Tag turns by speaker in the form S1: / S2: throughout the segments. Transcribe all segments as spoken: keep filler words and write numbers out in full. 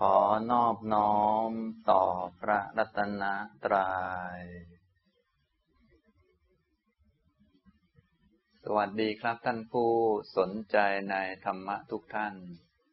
S1: อนอบน้อมต่อพระรัตนตรัยสวัสดีครับท่านผู้สนใจในธรรมะทุกท่าน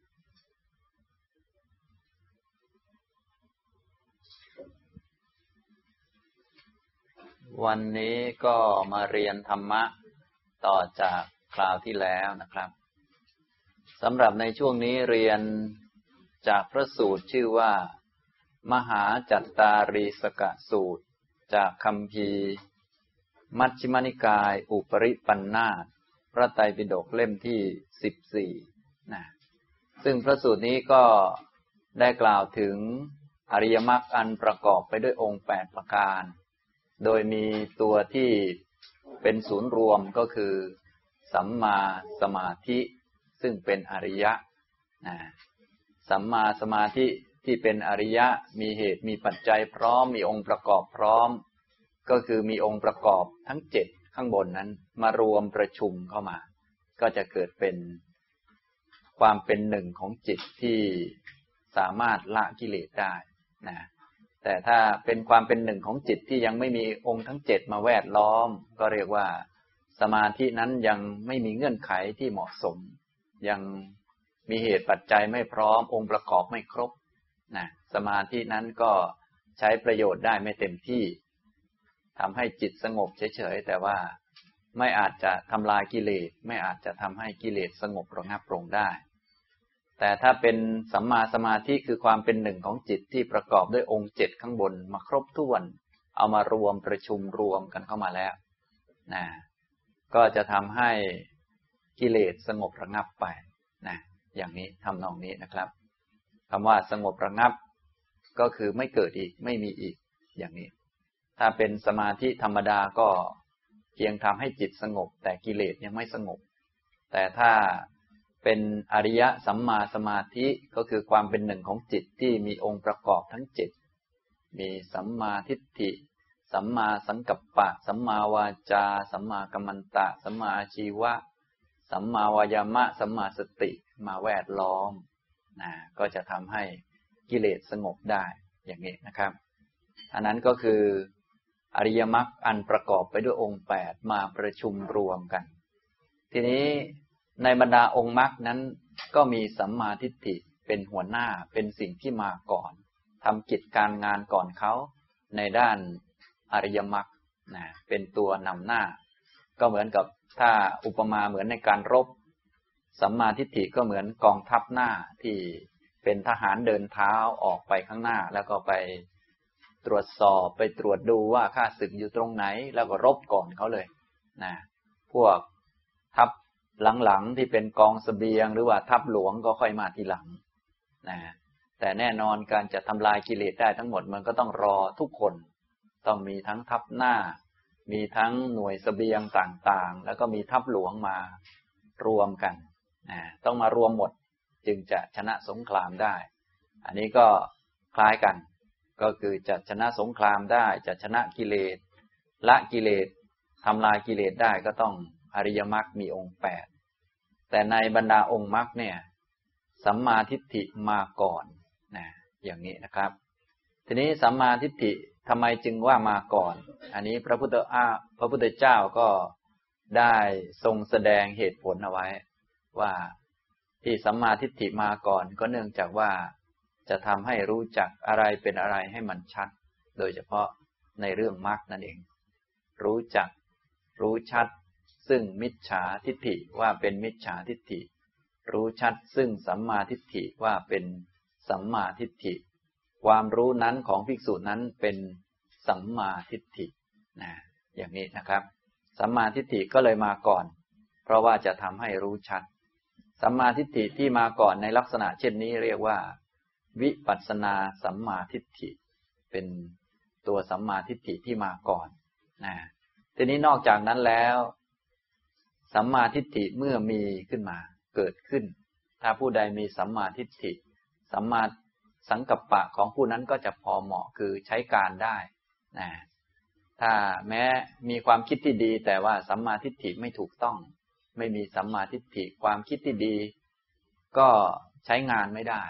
S1: วันนี้ก็มาเรียนธรรมะต่อจากคราวที่แล้วนะครับสำหรับในช่วงนี้เรียนจากพระสูตรชื่อว่ามหาจัตตารีสกสูตรจากคัมภีร์มัชฌิมนิกายอุปริปันธาสพระไตรปิฎกเล่มที่สิบสี่นะซึ่งพระสูตรนี้ก็ได้กล่าวถึงอริยมรรคอันประกอบไปด้วยองค์แปดประการโดยมีตัวที่เป็นศูนย์รวมก็คือสัมมาสมาธิซึ่งเป็นอริยะนะสัมมาสมาธิที่เป็นอริยะมีเหตุมีปัจจัยพร้อมมีองค์ประกอบพร้อมก็คือมีองค์ประกอบทั้งเจ็ดข้างบนนั้นมารวมประชุมเข้ามาก็จะเกิดเป็นความเป็นหนึ่งของจิตที่สามารถละกิเลสได้นะแต่ถ้าเป็นความเป็นหนึ่งของจิตที่ยังไม่มีองค์ทั้งเจ็ดมาแวดล้อมก็เรียกว่าสมาธินั้นยังไม่มีเงื่อนไขที่เหมาะสมยังมีเหตุปัจจัยไม่พร้อมองค์ประกอบไม่ครบนะสมาธินั้นก็ใช้ประโยชน์ได้ไม่เต็มที่ทำให้จิตสงบเฉยๆแต่ว่าไม่อาจจะทำลายกิเลสไม่อาจจะทำให้กิเลสสงบระงับลงได้แต่ถ้าเป็นสัมมาสมาธิคือความเป็นหนึ่งของจิตที่ประกอบด้วยองค์เจ็ดข้างบนมาครบถ้วนเอามารวมประชุมรวมกันเข้ามาแล้วนะก็จะทำให้กิเลสสงบระงับไปนะอย่างนี้ทำนองนี้นะครับคำว่าสงบระงับก็คือไม่เกิดอีกไม่มีอีกอย่างนี้ถ้าเป็นสมาธิธรรมดาก็เพียงทำให้จิตสงบแต่กิเลสยังไม่สงบแต่ถ้าเป็นอริยสัมมาสมาธิก็คือความเป็นหนึ่งของจิตที่มีองค์ประกอบทั้งเจ็ดมีสัมมาทิฏฐิสัมมาสังกัปปะสัมมาวาจาสัมมากัมมันตะสัมมาอาชีวะสัมมาวายามะสัมมาสติมาแวดล้อมนะก็จะทำให้กิเลสสงบได้อย่างนี้นะครับอันนั้นก็คืออริยมรรคอันประกอบไปด้วยองค์แปดมาประชุมรวมกันทีนี้ในบรรดาองค์มรรคนั้นก็มีสัมมาทิฏฐิเป็นหัวหน้าเป็นสิ่งที่มาก่อนทำกิจการงานก่อนเขาในด้านอริยมรรคนะเป็นตัวนำหน้าก็เหมือนกับถ้าอุปมาเหมือนในการรบสัมมาทิฏฐิก็เหมือนกองทัพหน้าที่เป็นทหารเดินเท้าออกไปข้างหน้าแล้วก็ไปตรวจสอบไปตรวจดูว่าข้าศึกอยู่ตรงไหนแล้วก็รบก่อนเขาเลยนะพวกทัพหลังๆที่เป็นกองเสบียงหรือว่าทัพหลวงก็ค่อยมาทีหลังนะแต่แน่นอนการจะทำลายกิเลสได้ทั้งหมดมันก็ต้องรอทุกคนต้องมีทั้งทัพหน้ามีทั้งหน่วยเสบียงต่างๆแล้วก็มีทัพหลวงมารวมกันนะต้องมารวมหมดจึงจะชนะสงครามได้อันนี้ก็คล้ายกันก็คือจะชนะสงครามได้จะชนะกิเลสละกิเลสทำลายกิเลสได้ก็ต้องอริยมรรคมีองค์แปดแต่ในบรรดาองค์มรรคเนี่ยสัมมาทิฏฐิมาก่อนนะอย่างนี้นะครับทีนี้สัมมาทิฏฐิทำไมจึงว่ามาก่อนอันนี้พระพุทธอาพระพุทธเจ้าก็ได้ทรงแสดงเหตุผลเอาไว้ว่าที่สัมมาทิฏฐิมาก่อนก็เนื่องจากว่าจะทำให้รู้จักอะไรเป็นอะไรให้มันชัดโดยเฉพาะในเรื่องมรรคนั่นเองรู้จักรู้ชัดซึ่งมิจฉาทิฏฐิว่าเป็นมิจฉาทิฏฐิรู้ชัดซึ่งสัมมาทิฏฐิว่าเป็นสัมมาทิฏฐิความรู้นั้นของภิกษุนั้นเป็นสัมมาทิฏฐินะอย่างนี้นะครับสัมมาทิฏฐิก็เลยมาก่อนเพราะว่าจะทำให้รู้ชัดสัมมาทิฏฐิที่มาก่อนในลักษณะเช่นนี้เรียกว่าวิปัสสนาสัมมาทิฏฐิเป็นตัวสัมมาทิฏฐิที่มาก่อนนะทีนี้นอกจากนั้นแล้วสัมมาทิฏฐิเมื่อมีขึ้นมาเกิดขึ้นถ้าผู้ใดมีสัมมาทิฏฐิสัมมาสังกัปปะของผู้นั้นก็จะพอเหมาะคือใช้การได้นะถ้าแม้มีความคิดที่ดีแต่ว่าสัมมาทิฏฐิไม่ถูกต้องไม่มีสัมมาทิฏฐิความคิดที่ดีก็ใช้งานไม่ได้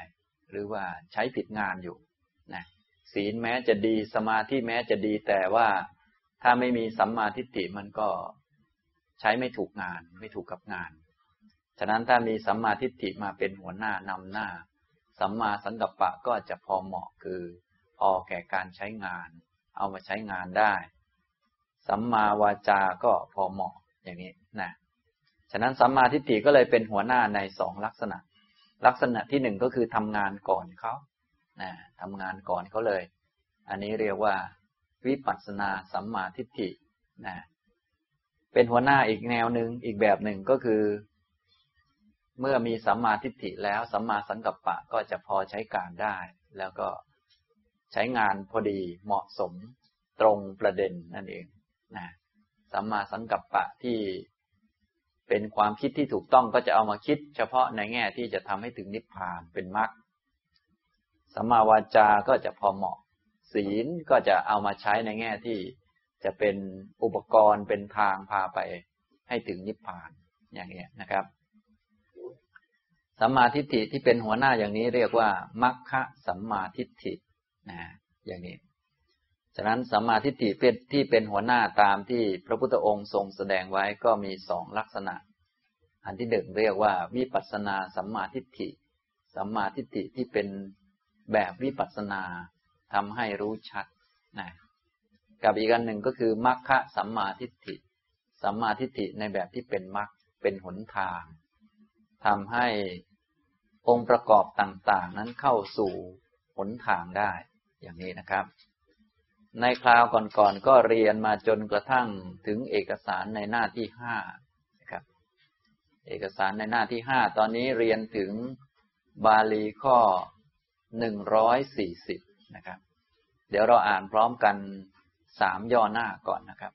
S1: หรือว่าใช้ผิดงานอยู่นะศีลแม้จะดีสมาธิแม้จะดีแต่ว่าถ้าไม่มีสัมมาทิฏฐิมันก็ใช้ไม่ถูกงานไม่ถูกกับงานฉะนั้นถ้ามีสัมมาทิฏฐิมาเป็นหัวหน้านำหน้าสัมมาสังกัปปะก็จะพอเหมาะคือพอแก่การใช้งานเอามาใช้งานได้สัมมาวาจาก็พอเหมาะอย่างนี้นะฉะนั้นสัมมาทิฏฐิก็เลยเป็นหัวหน้าในสองลักษณะลักษณะที่หนึ่งก็คือทำงานก่อนเขานะทำงานก่อนเขาเลยอันนี้เรียกว่าวิปัสสนาสัมมาทิฏฐินะเป็นหัวหน้าอีกแนวหนึ่งอีกแบบหนึ่งก็คือเมื่อมีสัมมาทิฏฐิแล้วสัมมาสังกัปปะก็จะพอใช้การได้แล้วก็ใช้งานพอดีเหมาะสมตรงประเด็นนั่นเองนะสัมมาสังกัปปะที่เป็นความคิดที่ถูกต้องก็จะเอามาคิดเฉพาะในแง่ที่จะทำให้ถึงนิพพานเป็นมรรคสัมมาวาจาก็จะพอเหมาะศีลก็จะเอามาใช้ในแง่ที่จะเป็นอุปกรณ์เป็นทางพาไปให้ถึงนิพพานอย่างนี้นะครับสัมมาทิฏฐิที่เป็นหัวหน้าอย่างนี้เรียกว่ามัคคะสัมมาทิฏฐินะอย่างนี้ฉะนั้นสัมมาทิฏฐิเป็นที่เป็นหัวหน้าตามที่พระพุทธองค์ทรงแสดงไว้ก็มีสองลักษณะอันที่หนึ่งเรียกว่าวิปัสสนาสัมมาทิฏฐิสัมมาทิฏฐิที่เป็นแบบวิปัสสนาทำให้รู้ชัดนะกับอีกอันหนึ่งก็คือมัคคะสัมมาทิฏฐิสัมมาทิฏฐิในแบบที่เป็นมรรคเป็นหนทางทำให้องค์ประกอบต่างๆนั้นเข้าสู่หนทางได้อย่างนี้นะครับในคราวก่อนๆก็เรียนมาจนกระทั่งถึงเอกสารในหน้าที่ห้านะครับเอกสารในหน้าที่ห้าตอนนี้เรียนถึงบาลีข้อหนึ่งร้อยสี่สิบนะครับเดี๋ยวเราอ่านพร้อมกันสามย่อหน้าก่อนนะครับ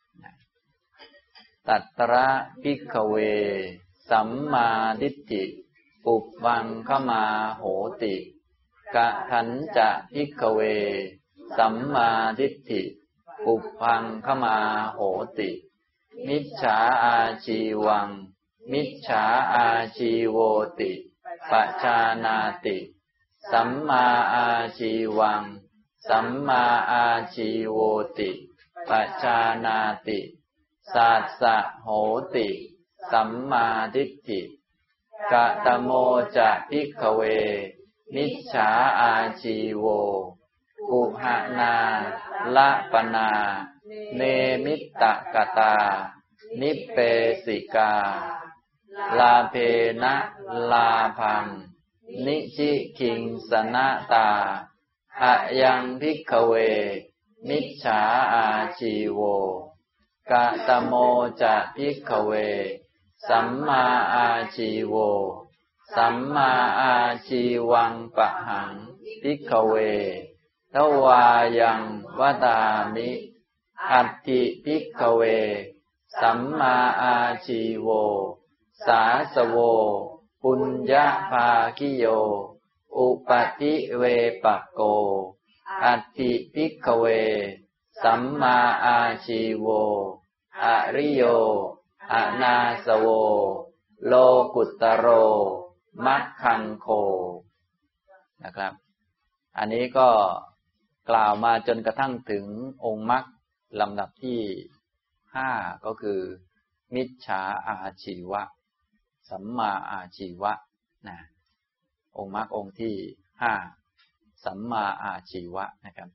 S1: ตัตตระภิกขเวสัมมาทิฏฐิปุพพังคมาโหติกะทันจะภิกขเวสัมมาทิฏฐิปุพพังคมาโหติมิจฉาอาชีวังมิจฉาอาชีโวติปัจจานาติสัมมาอาชีวังสัมมาอาชีโวติปัจจานาติสัสสะโหติสัมมาทิฏฐิกะตโมจะภิกขเวมิจฉาอาชีโวกุหนาละปนาเนมิตตกตานิเปสิกาลาเพนะลาพังนิจิคิงสนะตาอะยังภิกขเวมิจฉาอาชีโวกะตโมจะภิกขเวสัมมาอาชีโวสัมมาอาชีวังปะหังภิกขเวทวายังวตามิอัตถิภิกขเวสัมมาอาชีโวสาสโวปุญญภาคิโยอุปติเวปะโกอัตถิภิกขเวสัมมาอาชีโวอริโยอนาสโวโลกุตตโรมัคคังโคนะครับอันนี้ก็กล่าวมาจนกระทั่งถึงองค์มรรคลำดับที่ห้าก็คือมิจฉาอาชีวะสัมมาอาชีวะนะองค์มรรคองค์ที่ห้าสัมมาอาชีวะนะครับ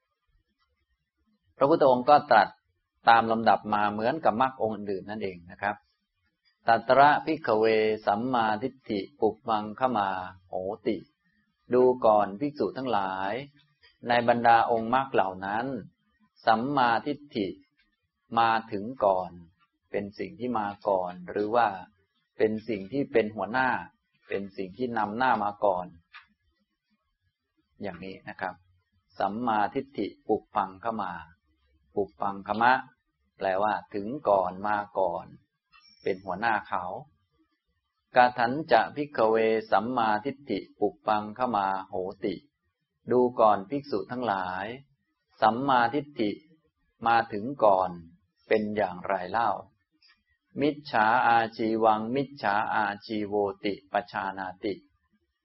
S1: พระพุทธองค์ก็ตรัสตามลำดับมาเหมือนกับมรรคองค์อื่นนั่นเองนะครับตัตระภิกขเวสัมมาทิฏฐิปุพพังคมาโหติดูก่อนภิกษุทั้งหลายในบรรดาองค์มรรคเหล่านั้นสัมมาทิฏฐิมาถึงก่อนเป็นสิ่งที่มาก่อนหรือว่าเป็นสิ่งที่เป็นหัวหน้าเป็นสิ่งที่นำหน้ามาก่อนอย่างนี้นะครับสัมมาทิฏฐิปุพพังคมาปุพพังคมะแปลว่าถึงก่อนมาก่อนเป็นหัวหน้าเขากาถันจะภิกขเวสัมมาทิฏฐิปุพพังคมาโหติดูก่อนภิกษุทั้งหลายสัมมาทิฏฐิมาถึงก่อนเป็นอย่างไรเล่ามิจฉาอาชีวังมิจฉาอาชีโวติปชานาติ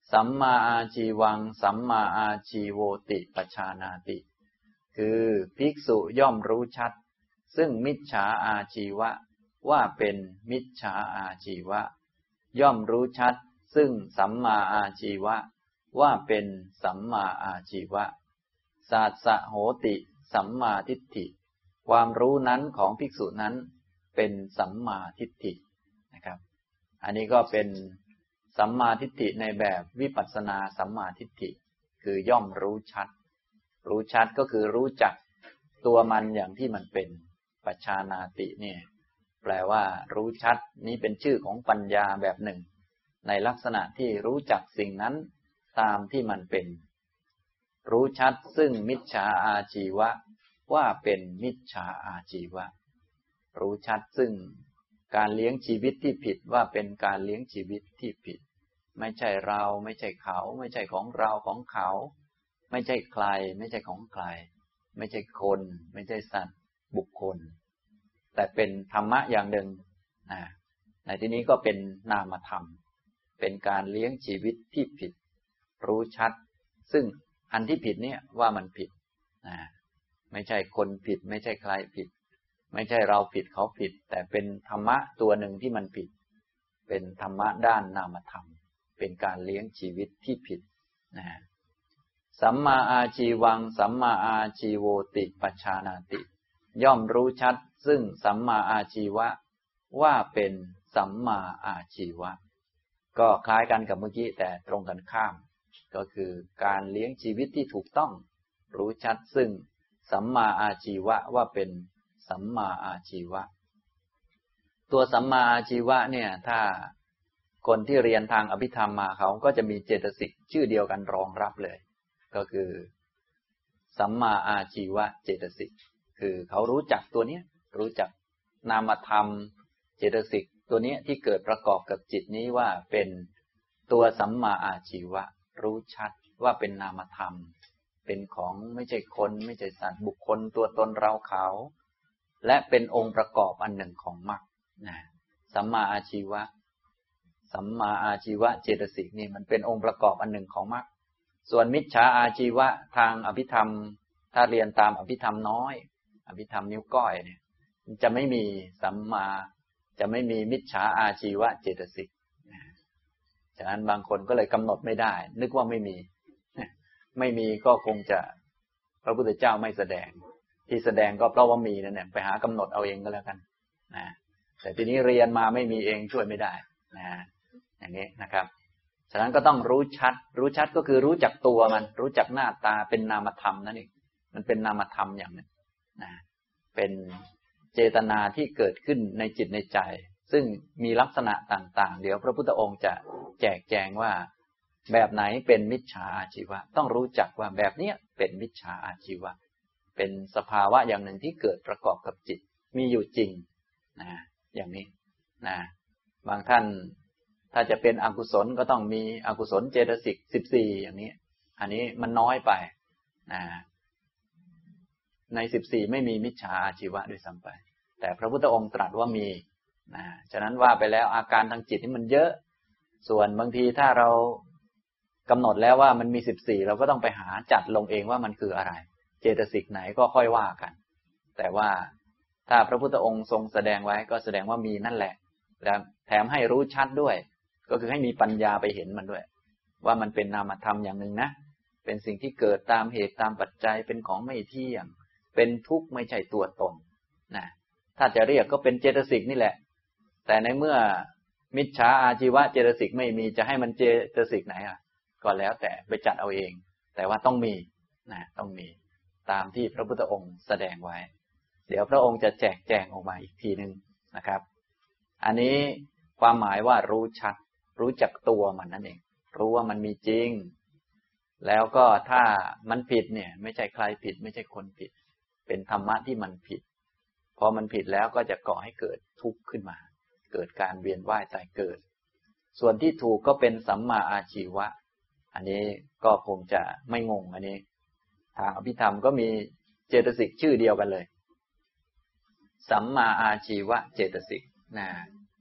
S1: สัมมาอาชีวังสัมมาอาชีโวติปชานาติคือภิกษุย่อมรู้ชัดซึ่งมิจฉาอาชีวะว่าเป็นมิจฉาอาชีวะย่อมรู้ชัดซึ่งสัมมาอาชีวะว่าเป็นสัมมาอาชีวะสาสะโหติสัมมาทิฏฐิความรู้นั้นของภิกษุนั้นเป็นสัมมาทิฏฐินะครับอันนี้ก็เป็นสัมมาทิฏฐิในแบบวิปัสสนาสัมมาทิฏฐิคือย่อมรู้ชัดรู้ชัดก็คือรู้จักตัวมันอย่างที่มันเป็นปัจฉานาติเนี่ยแปลว่ารู้ชัดนี้เป็นชื่อของปัญญาแบบหนึ่งในลักษณะที่รู้จักสิ่งนั้นตามที่มันเป็นรู้ชัดซึ่งมิจฉาอาชีวะว่าเป็นมิจฉาอาชีวะรู้ชัดซึ่งการเลี้ยงชีวิตที่ผิดว่าเป็นการเลี้ยงชีวิตที่ผิดไม่ใช่เราไม่ใช่เขาไม่ใช่ของเราของเขาไม่ใช่ใครไม่ใช่ของใครไม่ใช่คนไม่ใช่สัตว์บุคคลแต่เป็นธรรมะอย่างหนึ่งนะในที่นี้ก็เป็นนามธรรมเป็นการเลี้ยงชีวิตที่ผิดรู้ชัดซึ่งอันที่ผิดเนี่ยว่ามันผิดนะไม่ใช่คนผิดไม่ใช่ใครผิดไม่ใช่เราผิดเขาผิดแต่เป็นธรรมะตัวหนึ่งที่มันผิดเป็นธรรมะด้านนามธรรมเป็นการเลี้ยงชีวิตที่ผิดนะสัมมาอาชีวังสัมมาอาชีโวติปัจฉานาติย่อมรู้ชัดซึ่งสัมมาอาชีวะว่าเป็นสัมมาอาชีวะก็คล้ายกันกับเมื่อกี้แต่ตรงกันข้ามก็คือการเลี้ยงชีวิตที่ถูกต้องรู้ชัดซึ่งสัมมาอาชีวะว่าเป็นสัมมาอาชีวะตัวสัมมาอาชีวะเนี่ยถ้าคนที่เรียนทางอภิธรรมมาเขาก็จะมีเจตสิกชื่อเดียวกันรองรับเลยก็คือสัมมาอาชีวะเจตสิกคือเขารู้จักตัวนี้รู้จักนามธรรมเจตสิกตัวนี้ที่เกิดประกอบกับจิตนี้ว่าเป็นตัวสัมมาอาชีวะรู้ชัดว่าเป็นนามธรรมเป็นของไม่ใช่คนไม่ใช่สัตว์บุคคลตัวตนเราเขาและเป็นองค์ประกอบอันหนึ่งของมรรคนะสัมมาอาชีวะสัมมาอาชีวะเจตสิกนี่มันเป็นองค์ประกอบอันหนึ่งของมรรคส่วนมิจฉาอาชีวะทางอภิธรรมถ้าเรียนตามอภิธรรมน้อยอภิธรรมนิ้วก้อยเนี่ยจะไม่มีสัมมาจะไม่มีมิจฉาอาชีวะเจตสิกฉะนั้นบางคนก็เลยกำหนดไม่ได้นึกว่าไม่มีไม่มีก็คงจะพระพุทธเจ้าไม่แสดงที่แสดงก็เพราะว่ามีนั่นแหละไปหากำหนดเอาเองก็แล้วกันนะแต่ทีนี้เรียนมาไม่มีเองช่วยไม่ได้นะอย่างนี้นะครับฉะนั้นก็ต้องรู้ชัดรู้ชัดก็คือรู้จักตัวมันรู้จักหน้าตาเป็นนามธรรมนั่นเองมันเป็นนามธรรมอย่างหนึ่งนะเป็นเจตนาที่เกิดขึ้นในจิตในใจซึ่งมีลักษณะต่างๆเดี๋ยวพระพุทธองค์จะแจกแจงว่าแบบไหนเป็นมิจฉาอาชีวะต้องรู้จักว่าแบบเนี้ยเป็นมิจฉาอาชีวะเป็นสภาวะอย่างหนึ่งที่เกิดประกอบกับจิตมีอยู่จริงนะอย่างนี้นะบางท่านถ้าจะเป็นอกุศลก็ต้องมีอกุศลเจตสิกสิบสี่อย่างนี้อันนี้มันน้อยไปนะในสิบสี่ไม่มีมิจฉาอาชีวะด้วยซ้ำไปแต่พระพุทธองค์ตรัสว่ามีนะฉะนั้นว่าไปแล้วอาการทางจิตนี่มันเยอะส่วนบางทีถ้าเรากำหนดแล้วว่ามันมีสิบสี่เราก็ต้องไปหาจัดลงเองว่ามันคืออะไรเจตสิกไหนก็ค่อยว่ากันแต่ว่าถ้าพระพุทธองค์ทรงแสดงไว้ก็แสดงว่ามีนั่นแหละแล้วแถมให้รู้ชัดด้วยก็คือให้มีปัญญาไปเห็นมันด้วยว่ามันเป็นนามธรรมอย่างหนึ่งนะเป็นสิ่งที่เกิดตามเหตุตามปัจจัยเป็นของไม่เที่ยงเป็นทุกข์ไม่ใช่ตัวตนนะถ้าจะเรียกก็เป็นเจตสิกนี่แหละแต่ในเมื่อมิจฉาอาชีวะเจตสิกไม่มีจะให้มันเจตสิกไหนอ่ะก็แล้วแต่ไปจัดเอาเองแต่ว่าต้องมีนะต้องมีตามที่พระพุทธองค์แสดงไว้เดี๋ยวพระองค์จะแจกแจงออกมาอีกทีนึงนะครับอันนี้ความหมายว่ารู้ชัดรู้จักตัวมันนั่นเองรู้ว่ามันมีจริงแล้วก็ถ้ามันผิดเนี่ยไม่ใช่ใครผิดไม่ใช่คนผิดเป็นธรรมะที่มันผิดพอมันผิดแล้วก็จะก่อให้เกิดทุกข์ขึ้นมาเกิดการเวียนว่ายตายเกิดส่วนที่ถูกก็เป็นสัมมาอาชีวะอันนี้ก็คงจะไม่งงอันนี้ทางอภิธรรมก็มีเจตสิกชื่อเดียวกันเลยสัมมาอาชีวะเจตสิกนะ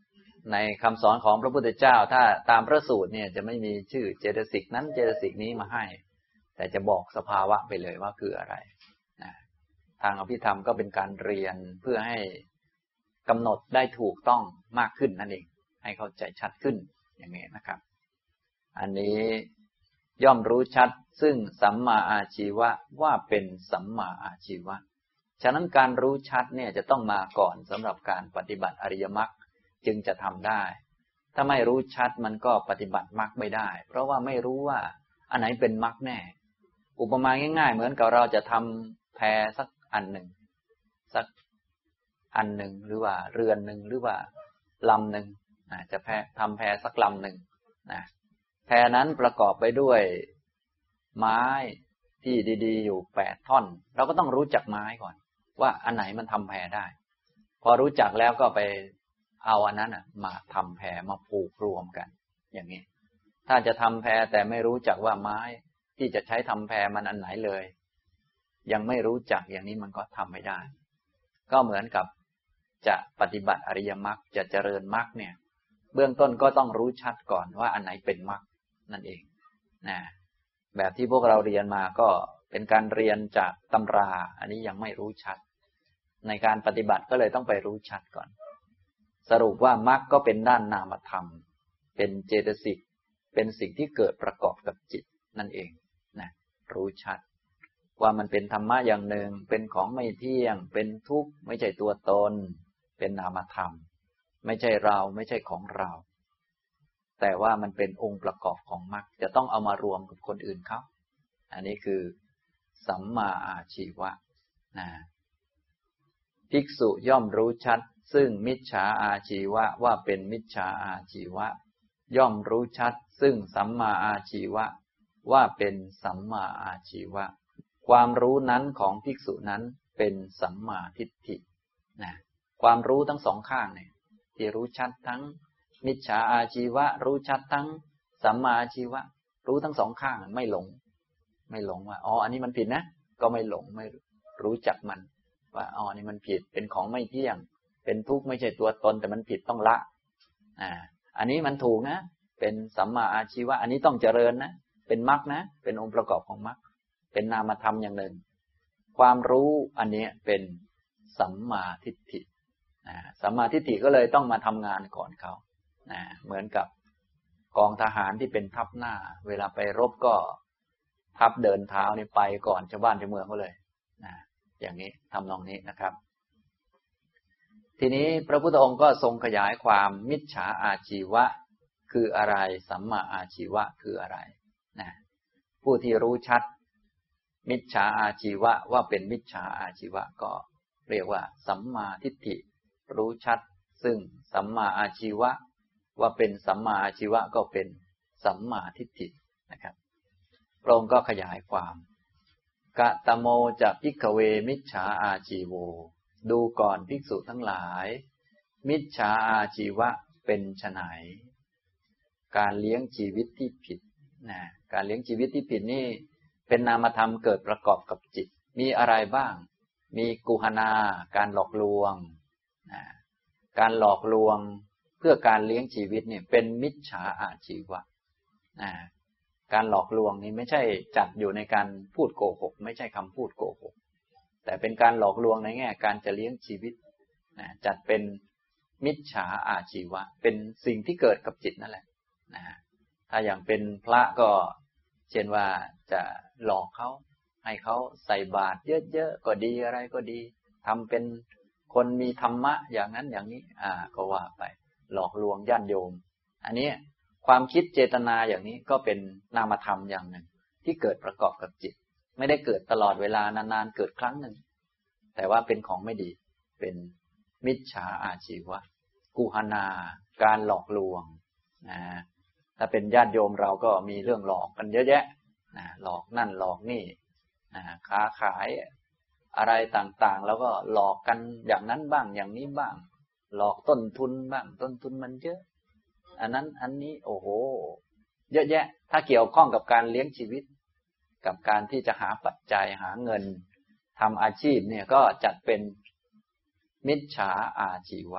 S1: ในคำสอนของพระพุทธเจ้าถ้าตามพระสูตรเนี่ยจะไม่มีชื่อเจตสิกนั้นเจตสิกนี้มาให้แต่จะบอกสภาวะไปเลยว่าคืออะไรนะทางอภิธรรมก็เป็นการเรียนเพื่อให้กำหนดได้ถูกต้องมากขึ้นนั่นเองให้เข้าใจชัดขึ้นอย่างนี้นะครับอันนี้ย่อมรู้ชัดซึ่งสัมมาอาชีวะว่าเป็นสัมมาอาชีวะฉะนั้นการรู้ชัดเนี่ยจะต้องมาก่อนสำหรับการปฏิบัติอริยมรรคจึงจะทำได้ถ้าไม่รู้ชัดมันก็ปฏิบัติมรรคไม่ได้เพราะว่าไม่รู้ว่าอันไหนเป็นมรรคแน่อุปมาง่ายๆเหมือนกับเราจะทำแพสักอันหนึ่งสักอันหนึ่งหรือว่าเรือนหนึ่งหรือว่าลำหนึ่งนะจะแพทำแพสักลำหนึ่งนะแพนั้นประกอบไปด้วยไม้ที่ดีๆอยู่แปดท่อนเราก็ต้องรู้จักไม้ก่อนว่าอันไหนมันทำแพได้พอรู้จักแล้วก็ไปเอาอันนั้นมาทำแพมาผูกรวมกันอย่างนี้ถ้าจะทำแพแต่ไม่รู้จักว่าไม้ที่จะใช้ทำแพมันอันไหนเลยยังไม่รู้จักอย่างนี้มันก็ทำไม่ได้ก็เหมือนกับจะปฏิบัติอริยมรรคจะเจริญมรรคเนี่ยเบื้องต้นก็ต้องรู้ชัดก่อนว่าอันไหนเป็นมรรคนั่นเองนะแบบที่พวกเราเรียนมาก็เป็นการเรียนจากตำราอันนี้ยังไม่รู้ชัดในการปฏิบัติก็เลยต้องไปรู้ชัดก่อนสรุปว่ามรรคก็เป็นด้านนามธรรมเป็นเจตสิกเป็นสิ่งที่เกิดประกอบกับจิตนั่นเองนะรู้ชัดว่ามันเป็นธรรมะอย่างหนึ่งเป็นของไม่เที่ยงเป็นทุกข์ไม่ใช่ตัวตนเป็นนามธรรมไม่ใช่เราไม่ใช่ของเราแต่ว่ามันเป็นองค์ประกอบของมรรคจะต้องเอามารวมกับคนอื่นเขาอันนี้คือสัมมาอาชีวะนะภิกษุย่อมรู้ชัดซึ่งมิจฉาอาชีวะว่าเป็นมิจฉาอาชีวะย่อมรู้ชัดซึ่งสัมมาอาชีวะว่าเป็นสัมมาอาชีวะความรู้นั้นของภิกษุนั้นเป็นสัมมาทิฏฐินะความรู้ทั้งสองข้างเนี่ยที่รู้ชัดทั้งมิจฉาอาชีวะรู้ชัดทั้งสัมมาอาชีวะรู้ทั้งสองข้างไม่หลงไม่หลงว่าอ๋ออันนี้มันผิดนะก็ไม่หลงไม่รู้จักมันว่าอ๋ออันนี้มันผิดเป็นของไม่เที่ยงเป็นทุกข์ไม่ใช่ตัวตนแต่มันผิดต้องละอ่าอันนี้มันถูกนะเป็นสัมมาอาชีวะอันนี้ต้องเจริญนะเป็นมรรคนะเป็นองค์ประกอบของมรรคเป็นนามธรรมอย่างหนึ่งความรู้อันนี้เป็นสัมมาทิฏฐิสัมมาทิฏฐิก็เลยต้องมาทำงานก่อนเขานะเหมือนกับกองทหารที่เป็นทัพหน้าเวลาไปรบก็ทัพเดินเท้านี่ไปก่อนชาวบ้านชาวเมืองก็เลยนะอย่างนี้ทำนองนี้นะครับทีนี้พระพุทธองค์ก็ทรงขยายความมิจฉาอาชีวะคืออะไรสัมมาอาชีวะคืออะไรนะผู้ที่รู้ชัดมิจฉาอาชีวะว่าเป็นมิจฉาอาชีวะก็เรียกว่าสัมมาทิฏฐิรู้ชัดซึ่งสัมมาอาชีวะว่าเป็นสัมมาอาชีวะก็เป็นสัมมาทิฏฐินะครับพระองค์ก็ขยายความกะตะโมจะภิกขเวมิจฉาอาชีโวดูก่อนภิกษุทั้งหลายมิจฉาอาชีวะเป็นไฉนการเลี้ยงชีวิตที่ผิดนะการเลี้ยงชีวิตที่ผิดนี่เป็นนามธรรมเกิดประกอบกับจิตมีอะไรบ้างมีกุหนาการหลอกลวงนะการหลอกลวงเพื่อการเลี้ยงชีวิตเนี่ยเป็นมิจฉาอาชีวะนะการหลอกลวงนี่ไม่ใช่จัดอยู่ในการพูดโกหกไม่ใช่คำพูดโกหกแต่เป็นการหลอกลวงในแง่การจะเลี้ยงชีวิตนะจัดเป็นมิจฉาอาชีวะเป็นสิ่งที่เกิดกับจิตนั่นแหละนะถ้าอย่างเป็นพระก็เช่นว่าจะหลอกเขาให้เขาใส่บาตรเยอะๆก็ดีอะไรก็ดีทำเป็นคนมีธรรมะอย่างนั้นอย่างนี้อ่าก็ว่าไปหลอกลวงญาติโยมอันนี้ความคิดเจตนาอย่างนี้ก็เป็นนามธรรมอย่างหนึ่งที่เกิดประกอบกับจิตไม่ได้เกิดตลอดเวลานานๆเกิดครั้งหนึ่งแต่ว่าเป็นของไม่ดีเป็นมิจฉาอาชีวะกุหนาการหลอกลวงนะถ้าเป็นญาติโยมเราก็มีเรื่องหลอกกันเยอะแยะนะหลอกนั่นหลอกนี่นะค้าขายอะไรต่างๆแล้วก็หลอกกันอย่างนั้นบ้างอย่างนี้บ้างหลอกต้นทุนบ้างต้นทุนมันเยอะอันนั้นอันนี้โอ้โหเยอะแยะถ้าเกี่ยวข้องกับการเลี้ยงชีวิตกับการที่จะหาปัจจัยหาเงินทำอาชีพเนี่ยก็จัดเป็นมิจฉาอาชีวะ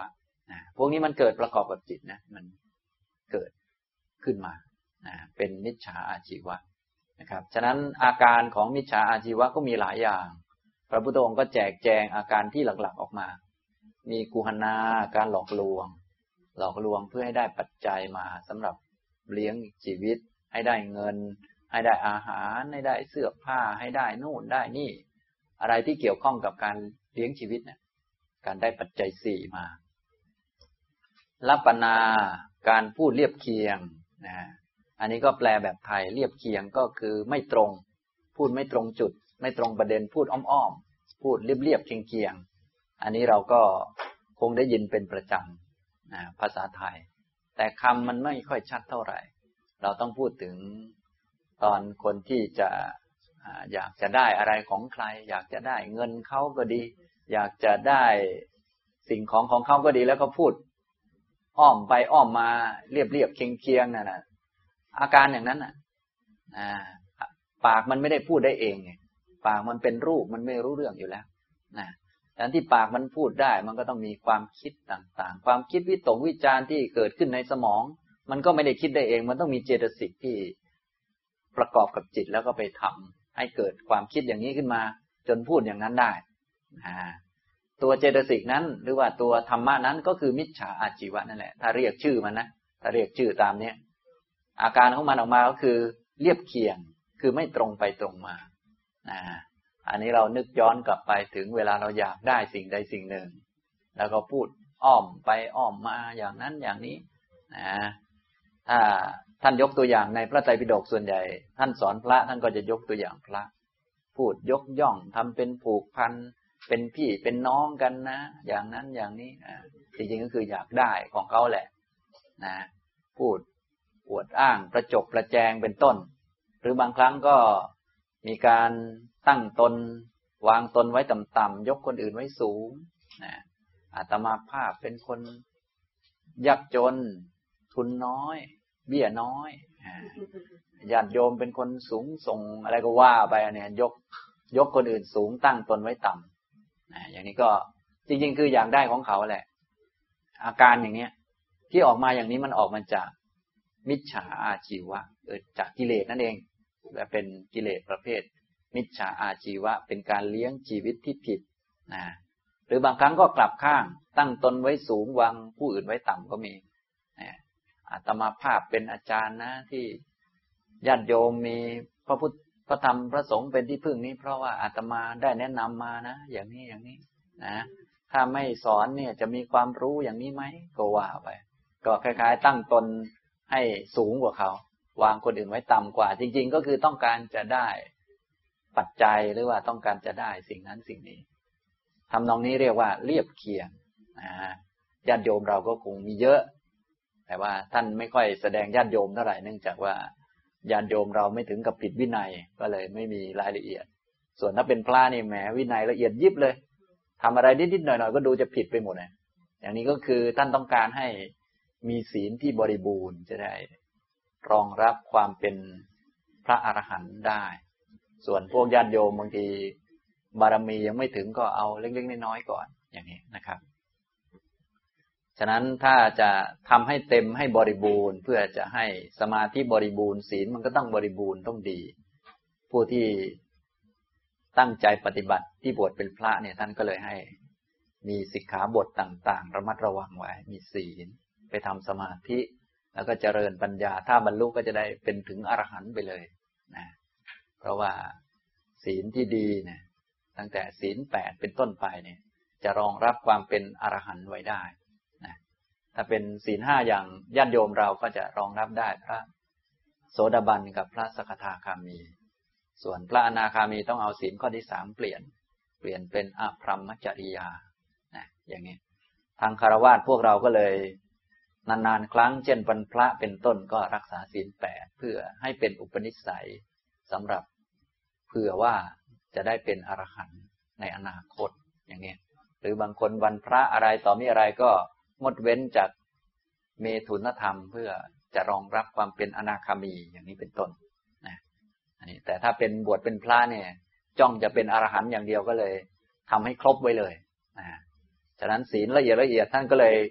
S1: นะพวกนี้มันเกิดประกอบกับจิตนะมันเกิดขึ้นมานะเป็นมิจฉาอาชีวะนะครับฉะนั้นอาการของมิจฉาอาชีวะก็มีหลายอย่างพระพุทธองค์ก็แจกแจงอาการที่หลักๆออกมามีกุหนาการหลอกลวงหลอกลวงเพื่อให้ได้ปัจจัยมาสำหรับเลี้ยงชีวิตให้ได้เงินให้ได้อาหารให้ได้เสื้อผ้าให้ได้นู่นได้นี่อะไรที่เกี่ยวข้องกับการเลี้ยงชีวิตเนี่ยการได้ปัจจัยสี่มาลัปปนาการพูดเรียบเคียงนะอันนี้ก็แปลแบบไทยเรียบเคียงก็คือไม่ตรงพูดไม่ตรงจุดไม่ตรงประเด็นพูดอ้อมๆพูดเรียบๆเคียงๆอันนี้เราก็คงได้ยินเป็นประจำนะภาษาไทยแต่คำมันไม่ค่อยชัดเท่าไหร่เราต้องพูดถึงตอนคนที่จะอยากจะได้อะไรของใครอยากจะได้เงินเขาก็ดีอยากจะได้สิ่งของของเขาก็ดีแล้วก็พูดอ้อมไปอ้อมมาเรียบๆเคียงๆนั่นน่ะอาการอย่างนั้นน่ะปากมันไม่ได้พูดได้เองไงปากมันเป็นรูปมันไม่รู้เรื่องอยู่แล้วนะแต่ที่ปากมันพูดได้มันก็ต้องมีความคิดต่างๆความคิดวิตกวิจารณ์ที่เกิดขึ้นในสมองมันก็ไม่ได้คิดได้เองมันต้องมีเจตสิกที่ประกอบกับจิตแล้วก็ไปทำให้เกิดความคิดอย่างนี้ขึ้นมาจนพูดอย่างนั้นได้ตัวเจตสิกนั้นหรือว่าตัวธรรมะนั้นก็คือมิจฉาอาชีวะนั่นแหละถ้าเรียกชื่อมันนะถ้าเรียกชื่อตามนี้อาการของมันออกมาก็คือเรียบเคียงคือไม่ตรงไปตรงมาอันนี้เรานึกย้อนกลับไปถึงเวลาเราอยากได้สิ่งใดสิ่งหนึ่งแล้วก็พูดอ้อมไปอ้อมมาอย่างนั้นอย่างนี้นะถ้าท่านยกตัวอย่างในพระไตรปิฎกส่วนใหญ่ท่านสอนพระท่านก็จะยกตัวอย่างพระพูดยกย่องทำเป็นผูกพันเป็นพี่เป็นน้องกันนะอย่างนั้นอย่างนี้จริงๆก็คืออยากได้ของเขาแหละนะพูดอวดอ้างประจบประแจงเป็นต้นหรือบางครั้งก็มีการตั้งตนวางตนไว้ต่ำๆยกคนอื่นไว้สูงนะอาตมาภาพเป็นคนยากจนทุนน้อยเบี้ยน้อยญาติโยมเป็นคนสูงส่งอะไรก็ว่าไปเนี่ยยกยกคนอื่นสูงตั้งตนไว้ต่ำอย่างนี้ก็จริงๆคืออยากได้ของเขาแหละอาการอย่างนี้ที่ออกมาอย่างนี้มันออกมาจากมิจฉาอาชีวะเกิดจากกิเลสนั่นเองและเป็นกิเลสประเภทมิจฉาอาชีวะเป็นการเลี้ยงชีวิตที่ผิดนะหรือบางครั้งก็กลับข้างตั้งตนไว้สูงวางผู้อื่นไว้ต่ำก็มีอาตมาภาพเป็นอาจารย์นะที่ญาติโยมมีพระพุทธพระธรรมพระสงฆ์เป็นที่พึ่งนี้เพราะว่าอาตมาได้แนะนำมานะอย่างนี้อย่างนี้นะถ้าไม่สอนเนี่ยจะมีความรู้อย่างนี้ไหมก็ว่าไปก็คล้ายๆตั้งตนให้สูงกว่าเขาวางคนอื่นไว้ต่ำกว่าจริงๆก็คือต้องการจะได้ปัจจัยหรือว่าต้องการจะได้สิ่งนั้นสิ่งนี้ทำนองนี้เรียกว่าเรียบเคียงนะญาติโยมเราก็คงมีเยอะแต่ว่าท่านไม่ค่อยแสดงญาติโยมเท่าไหร่เนื่องจากว่าญาติโยมเราไม่ถึงกับผิดวินัยก็เลยไม่มีรายละเอียดส่วนถ้าเป็นพระนี่แหมวินัยละเอียดยิบเลยทำอะไรนิดๆหน่อยๆก็ดูจะผิดไปหมดเลยอย่างนี้ก็คือท่านต้องการให้มีศีลที่บริบูรณ์จะได้รองรับความเป็นพระอรหันต์ได้ส่วนพวกญาติโยมบางทีบารมียังไม่ถึงก็เอาเล็กๆน้อยๆก่อนอย่างนี้นะครับฉะนั้นถ้าจะทำให้เต็มให้บริบูรณ์เพื่อจะให้สมาธิบริบูรณ์ศีลมันก็ต้องบริบูรณ์ต้องดีผู้ที่ตั้งใจปฏิบัติที่บวชเป็นพระเนี่ยท่านก็เลยให้มีสิกขาบทต่างๆระมัดระวังไว้มีศีลไปทำสมาธิแล้วก็เจริญปัญญาถ้าบรรลุก็จะได้เป็นถึงอรหันต์ไปเลยนะเพราะว่าศีลที่ดีเนี่ยตั้งแต่ศีลแปดเป็นต้นไปเนี่ยจะรองรับความเป็นอรหันต์ไว้ได้นะถ้าเป็นศีลห้าอย่างญาติโยมเราก็จะรองรับได้พระโสดาบันกับพระสกทาคามีส่วนพระอนาคามีต้องเอาศีลข้อที่สามเปลี่ยนเปลี่ยนเป็นอภรรมจริยานะอย่างนี้ทางคฤหัสถ์พวกเราก็เลยนานๆครั้งเช่นวันพระเป็นต้นก็รักษาศีลแปดเพื่อให้เป็นอุปนิสัยสำหรับเผื่อว่าจะได้เป็นอรหันต์ในอนาคตอย่างนี้หรือบางคนวันพระอะไรต่อมีอะไรก็งดเว้นจากเมถุนธรรมเพื่อจะรองรับความเป็นอนาคามีอย่างนี้เป็นต้นนะอันนี้แต่ถ้าเป็นบวชเป็นพระเนี่ยจ้องจะเป็นอรหันต์อย่างเดียวก็เลยทำให้ครบไว้เลยนะฉะนั้นศีลละเอียดละเอียดท่านก็เลย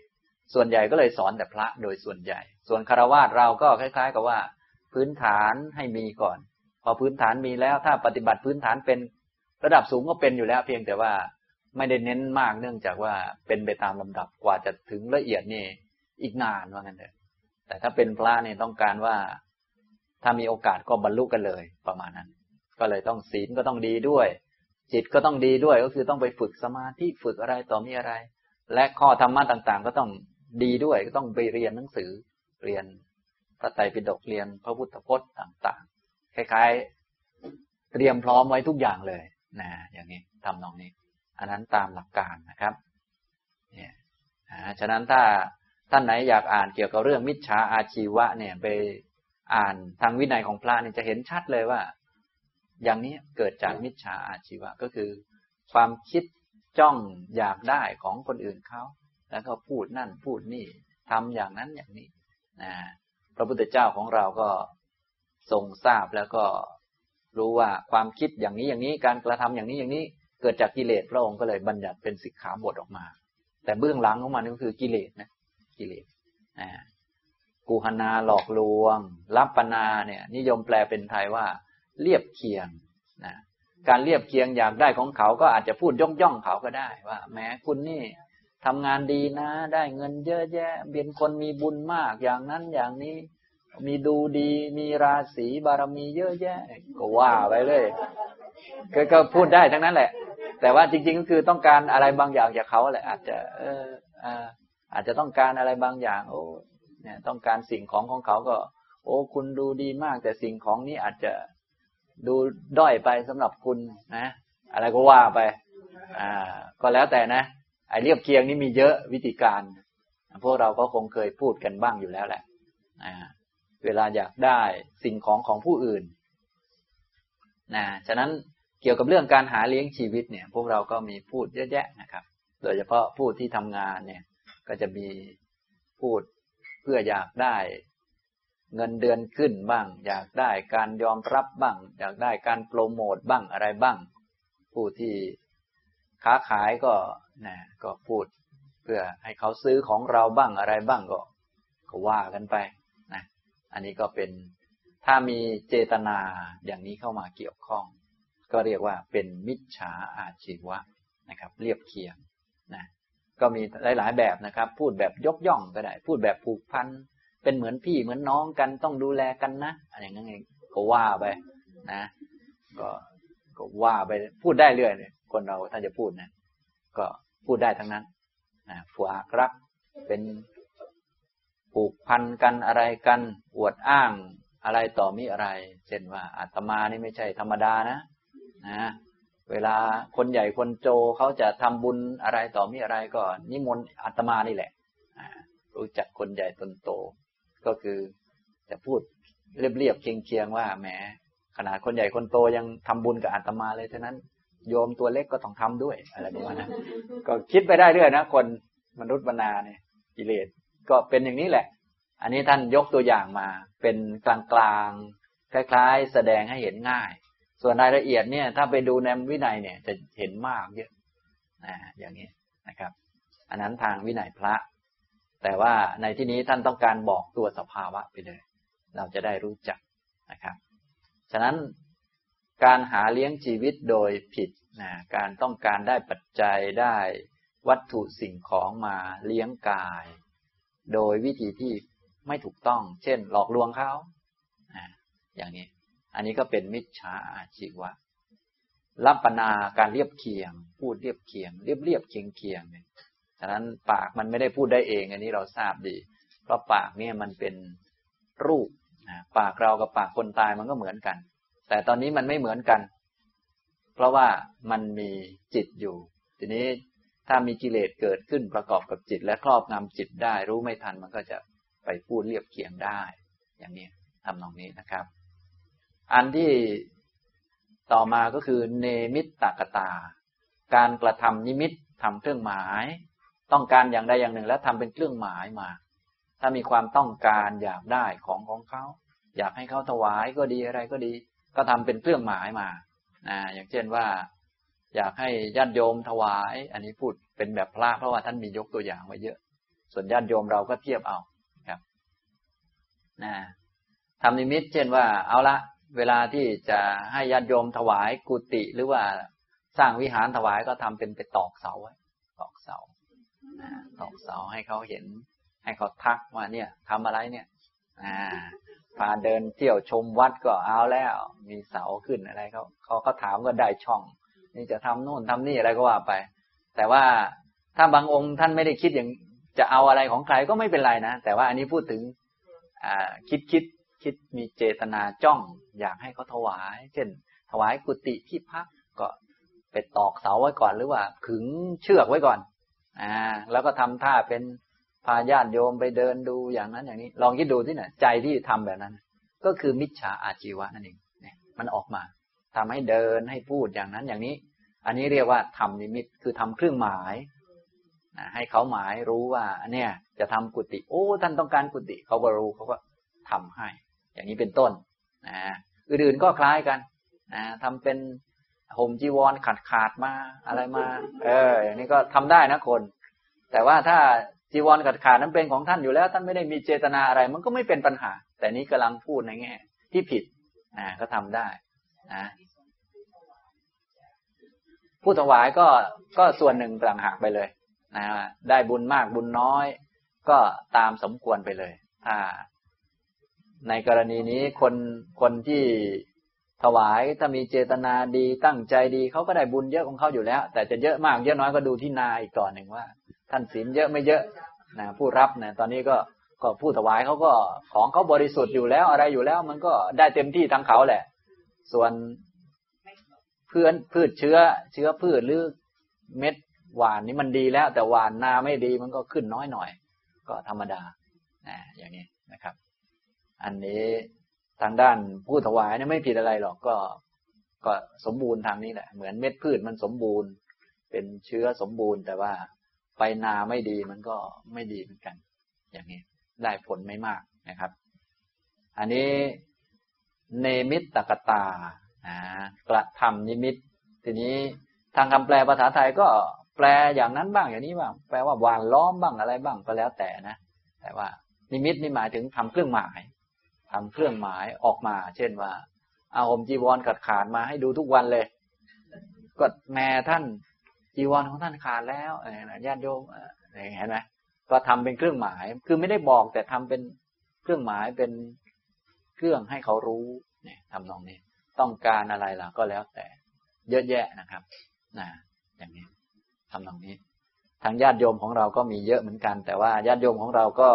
S1: ส่วนใหญ่ก็เลยสอนแต่พระโดยส่วนใหญ่ส่วนฆราวาสเราก็คล้ายๆกับว่าพื้นฐานให้มีก่อนพอพื้นฐานมีแล้วถ้าปฏิบัติพื้นฐานเป็นระดับสูงก็เป็นอยู่แล้วเพียงแต่ว่าไม่ได้เน้นมากเนื่องจากว่าเป็นไปตามลำดับกว่าจะถึงละเอียดนี่อีกนานว่างั้นเถอะแต่ถ้าเป็นพระนี่ต้องการว่าถ้ามีโอกาสก็บรรลุกันเลยประมาณนั้นก็เลยต้องศีลก็ต้องดีด้วยจิตก็ต้องดีด้วยก็คือต้องไปฝึกสมาธิฝึกอะไรต่อมีอะไรและข้อธรรมะต่างๆก็ต้องดีด้วยก็ต้องไปเรียนหนังสือเรียนพระไตรปิฎกเรียนพระพุทธพจน์ต่างๆคล้ายๆเตรียมพร้อมไว้ทุกอย่างเลยนะอย่างนี้ทำนองนี้อันนั้นตามหลักการนะครับเนี่ยฉะนั้นถ้าท่านไหนอยากอ่านเกี่ยวกับเรื่องมิจฉาอาชีวะเนี่ยไปอ่านทางวินัยของพระนี่จะเห็นชัดเลยว่าอย่างนี้เกิดจากมิจฉาอาชีวะก็คือความคิดจ้องอยากได้ของคนอื่นเขาแล้วก็พูดนั่นพูดนี่ทำอย่างนั้นอย่างนี้นะพระพุทธเจ้าของเราก็ทรงทราบแล้วก็รู้ว่าความคิดอย่างนี้อย่างนี้การกระทำอย่างนี้อย่างนี้เกิดจากกิเลสพระองค์ก็เลยบัญญัติเป็นสิกขาบทออกมาแต่เบื้องหลังของมันก็คือกิเลสนะกิเลสอ่ากูหนาหลอกลวงลัปปนาเนี่ยนิยมแปลเป็นไทยว่าเลียบเคียงนะการเลียบเคียงอยากได้ของเขาก็อาจจะพูดย่องย่องเขาก็ได้ว่าแม้คุณนี่ทำงานดีนะได้เงินเยอะแยะเป็นคนมีบุญมากอย่างนั้นอย่างนี้มีดูดีมีราศีบารมีเยอะแยะก็ว่าไปเลยก็ก็พูดได้ทั้งนั้นแหละแต่ว่าจริงๆก็คือต้องการอะไรบางอย่างจากเขาแหละอาจจะเอออ่าอาจจะต้องการอะไรบางอย่างโอ้เนี่ยต้องการสิ่งของของเขาก็โอ้คุณดูดีมากแต่สิ่งของนี้อาจจะดูด้อยไปสำหรับคุณนะอะไรก็ว่าไปอ่าก็แล้วแต่นะไอ้เรียบเคียงนี่มีเยอะวิธีการพวกเราก็คงเคยพูดกันบ้างอยู่แล้วแหละอ่าเวลาอยากได้สิ่งของของผู้อื่นนะฉะนั้นเกี่ยวกับเรื่องการหาเลี้ยงชีวิตเนี่ยพวกเราก็มีพูดเยอะแยะนะครับโดยเฉพาะผู้ที่ทำงานเนี่ยก็จะมีพูดเพื่ออยากได้เงินเดือนขึ้นบ้างอยากได้การยอมรับบ้างอยากได้การโปรโมทบ้างอะไรบ้างผู้ที่ค้าขายก็นะก็พูดเพื่อให้เขาซื้อของเราบ้างอะไรบ้างก็ก็ว่ากันไปนะอันนี้ก็เป็นถ้ามีเจตนาอย่างนี้เข้ามาเกี่ยวข้องก็เรียกว่าเป็นมิจฉาอาชีวะนะครับเรียบเคียงนะก็มีหลายๆแบบนะครับพูดแบบยกย่องก็ได้พูดแบบผูกพันเป็นเหมือนพี่เหมือนน้องกันต้องดูแลกันนะอะไรอย่างนั้นเองก็ว่าไปนะก็ก็ว่าไปพูดได้เรื่อยเลยคนเราถ้าจะพูดนะก็พูดได้ทั้งนั้นนะฝากรักเป็นผูกพันกันอะไรกันอวดอ้างอะไรต่อมีอะไรเช่นว่าอาตมานี่ไม่ใช่ธรรมดานะนะเวลาคนใหญ่คนโตเขาจะทำบุญอะไรต่อมีอะไรก็นิมนต์อาตมานี่แหละรู้จักคนใหญ่คนโตก็คือจะพูดเรียบๆเคียงๆว่าแหมขนาดคนใหญ่คนโตยังทำบุญกับอาตมาเลยฉะนั้นโยมตัวเล็กก็ต้องทำด้วยอะไรประมาณนั้นก็คิดไปได้เรื่อยนะคนมนุษย์บรรณาเนี่ยกิเลสก็เป็นอย่างนี้แหละอันนี้ท่านยกตัวอย่างมาเป็นกลางๆคล้ายๆแสดงให้เห็นง่ายส่วนรายละเอียดเนี่ยถ้าไปดูในวินัยเนี่ยจะเห็นมากเยอะนะอย่างนี้นะครับอันนั้นทางวินัยพระแต่ว่าในที่นี้ท่านต้องการบอกตัวสภาวะไปเลยเราจะได้รู้จักนะครับฉะนั้นการหาเลี้ยงชีวิตโดยผิดนะการต้องการได้ปัจจัยได้วัตถุสิ่งของมาเลี้ยงกายโดยวิธีที่ไม่ถูกต้องเช่นหลอกลวงเขาอย่างนี้อันนี้ก็เป็นมิจฉาอาชีวะลัปปนาการเรียบเคียงพูดเรียบเคียงเรียบเรียบเคียงเคียงเนี่ยฉะนั้นปากมันไม่ได้พูดได้เองอันนี้เราทราบดีเพราะปากเนี่ยมันเป็นรูปปากเรากับปากคนตายมันก็เหมือนกันแต่ตอนนี้มันไม่เหมือนกันเพราะว่ามันมีจิตอยู่ทีนี้ถ้ามีกิเลสเกิดขึ้นประกอบกับจิตและครอบงำจิตได้รู้ไม่ทันมันก็จะไปพูดเรียบเคียงได้อย่างนี้ทำนองนี้นะครับอันที่ต่อมาก็คือเนมิตตกตาการกระทำนิมิตทำเครื่องหมายต้องการอย่างใดอย่างหนึ่งแล้วทำเป็นเครื่องหมายมาถ้ามีความต้องการอยากได้ของของเขาอยากให้เขาถวายก็ดีอะไรก็ดีก็ทำเป็นเครื่องหมายมานะอย่างเช่นว่าอยากให้ญาติโยมถวายอันนี้พูดเป็นแบบพระเพราะว่าท่านมียกตัวอย่างไว้เยอะส่วนญาติโยมเราก็เทียบเอาครับนะทำนิมิตเช่นว่าเอาละเวลาที่จะให้ญาติโยมถวายกุฏิหรือว่าสร้างวิหารถวายก็ทำเป็นไปตอกเสาไว้ตอกเสานะตอกเสาให้เขาเห็นให้เขาทักว่าเนี่ยทำอะไรเนี่ยอ่าพาเดินเที่ยวชมวัดก็เอาแล้วมีเสาขึ้นอะไรเขาเขาก็ถามก็ได้ช่องนี่จะทำโน่นทำนี่อะไรก็ว่าไปแต่ว่าถ้าบางองค์ท่านไม่ได้คิดอย่างจะเอาอะไรของใครก็ไม่เป็นไรนะแต่ว่าอันนี้พูดถึงอ่าคิดคิดคิดมีเจตนาจ้องอยากให้เขาถวายเช่นถวายกุฏิที่พักก็ไปตอกเสาไว้ก่อนหรือว่าขึงเชือกไว้ก่อนอ่าแล้วก็ทำท่าเป็นพาญาติโยมไปเดินดูอย่างนั้นอย่างนี้ลองคิดดูที่ไหนใจที่ทำแบบนั้นก็คือมิจฉาอาชีวะนั่นเองเนี่ยมันออกมาทำให้เดินให้พูดอย่างนั้นอย่างนี้อันนี้เรียกว่าทำนิมิตคือทำเครื่องหมายให้เขาหมายรู้ว่าเนี่ยจะทำกุฏิโอ้ท่านต้องการกุฏิเขาก็รู้เขาก็ทำให้อย่างนี้เป็นต้นนะอื่นๆก็คล้ายกันนะทำเป็นห่มจีวรขาดขาดมาอะไรมาเอออย่างนี้ก็ทำได้นะคนแต่ว่าถ้าจีวรขาดขาดนั้นเป็นของท่านอยู่แล้วท่านไม่ได้มีเจตนาอะไรมันก็ไม่เป็นปัญหาแต่นี้กำลังพูดในแง่ที่ผิดอ่าก็ทำได้นะผู้ถวายก็ก็ส่วนหนึ่งต่างหากไปเลยนะได้บุญมากบุญน้อยก็ตามสมควรไปเลยถ้าในกรณีนี้คนคนที่ถวายถ้ามีเจตนาดีตั้งใจดีเขาก็ได้บุญเยอะของเขาอยู่แล้วแต่จะเยอะมากเยอะน้อยก็ดูที่นาอีกต่อหนึ่งว่าท่านศีลเยอะไม่เยอะนะผู้รับนะตอนนี้ก็ก็ผู้ถวายเขาก็ของเขาบริสุทธิ์อยู่แล้วอะไรอยู่แล้วมันก็ได้เต็มที่ทั้งเขาแหละส่วนเพื่อนพืชเชื้อเชื้อพืชหรือเม็ดหวานนี่มันดีแล้วแต่หวานนาไม่ดีมันก็ขึ้นน้อยหน่อยก็ธรรมดานะอย่างนี้นะครับอันนี้ทางด้านผู้ถวายเนี่ยไม่ผิดอะไรหรอกก็ก็สมบูรณ์ทางนี้แหละเหมือนเม็ดพืชมันสมบูรณ์เป็นเชื้อสมบูรณ์แต่ว่าไปนาไม่ดีมันก็ไม่ดีเหมือนกันอย่างนี้ได้ผลไม่มากนะครับอันนี้เนมิตตกตากระทำนิมิตทีนี้ทางคำแปลภาษาไทยก็แปลอย่างนั้นบ้างอย่างนี้บ้างแปลว่าหวานล้อมบ้างอะไรบ้างก็แล้วแต่นะแต่ว่านิมิตนี่หมายถึงทำเครื่องหมายทำเครื่องหมายออกมาเช่นว่าเอาห่มจีวรขาดขาดมาให้ดูทุกวันเลยก็แม่ท่านจีวรของท่านขาดแล้วญาติโยมเห็นไหมก็ทำเป็นเครื่องหมายคือไม่ได้บอกแต่ทำเป็นเครื่องหมายเป็นเครื่องให้เขารู้เนี่ยทำนองนี้ต้องการอะไรล่ะก็แล้วแต่เยอะแยะนะครับนะอย่างนี้ทำนองนี้ทางญาติโยมของเราก็มีเยอะเหมือนกันแต่ว่าญาติโยมของเราก็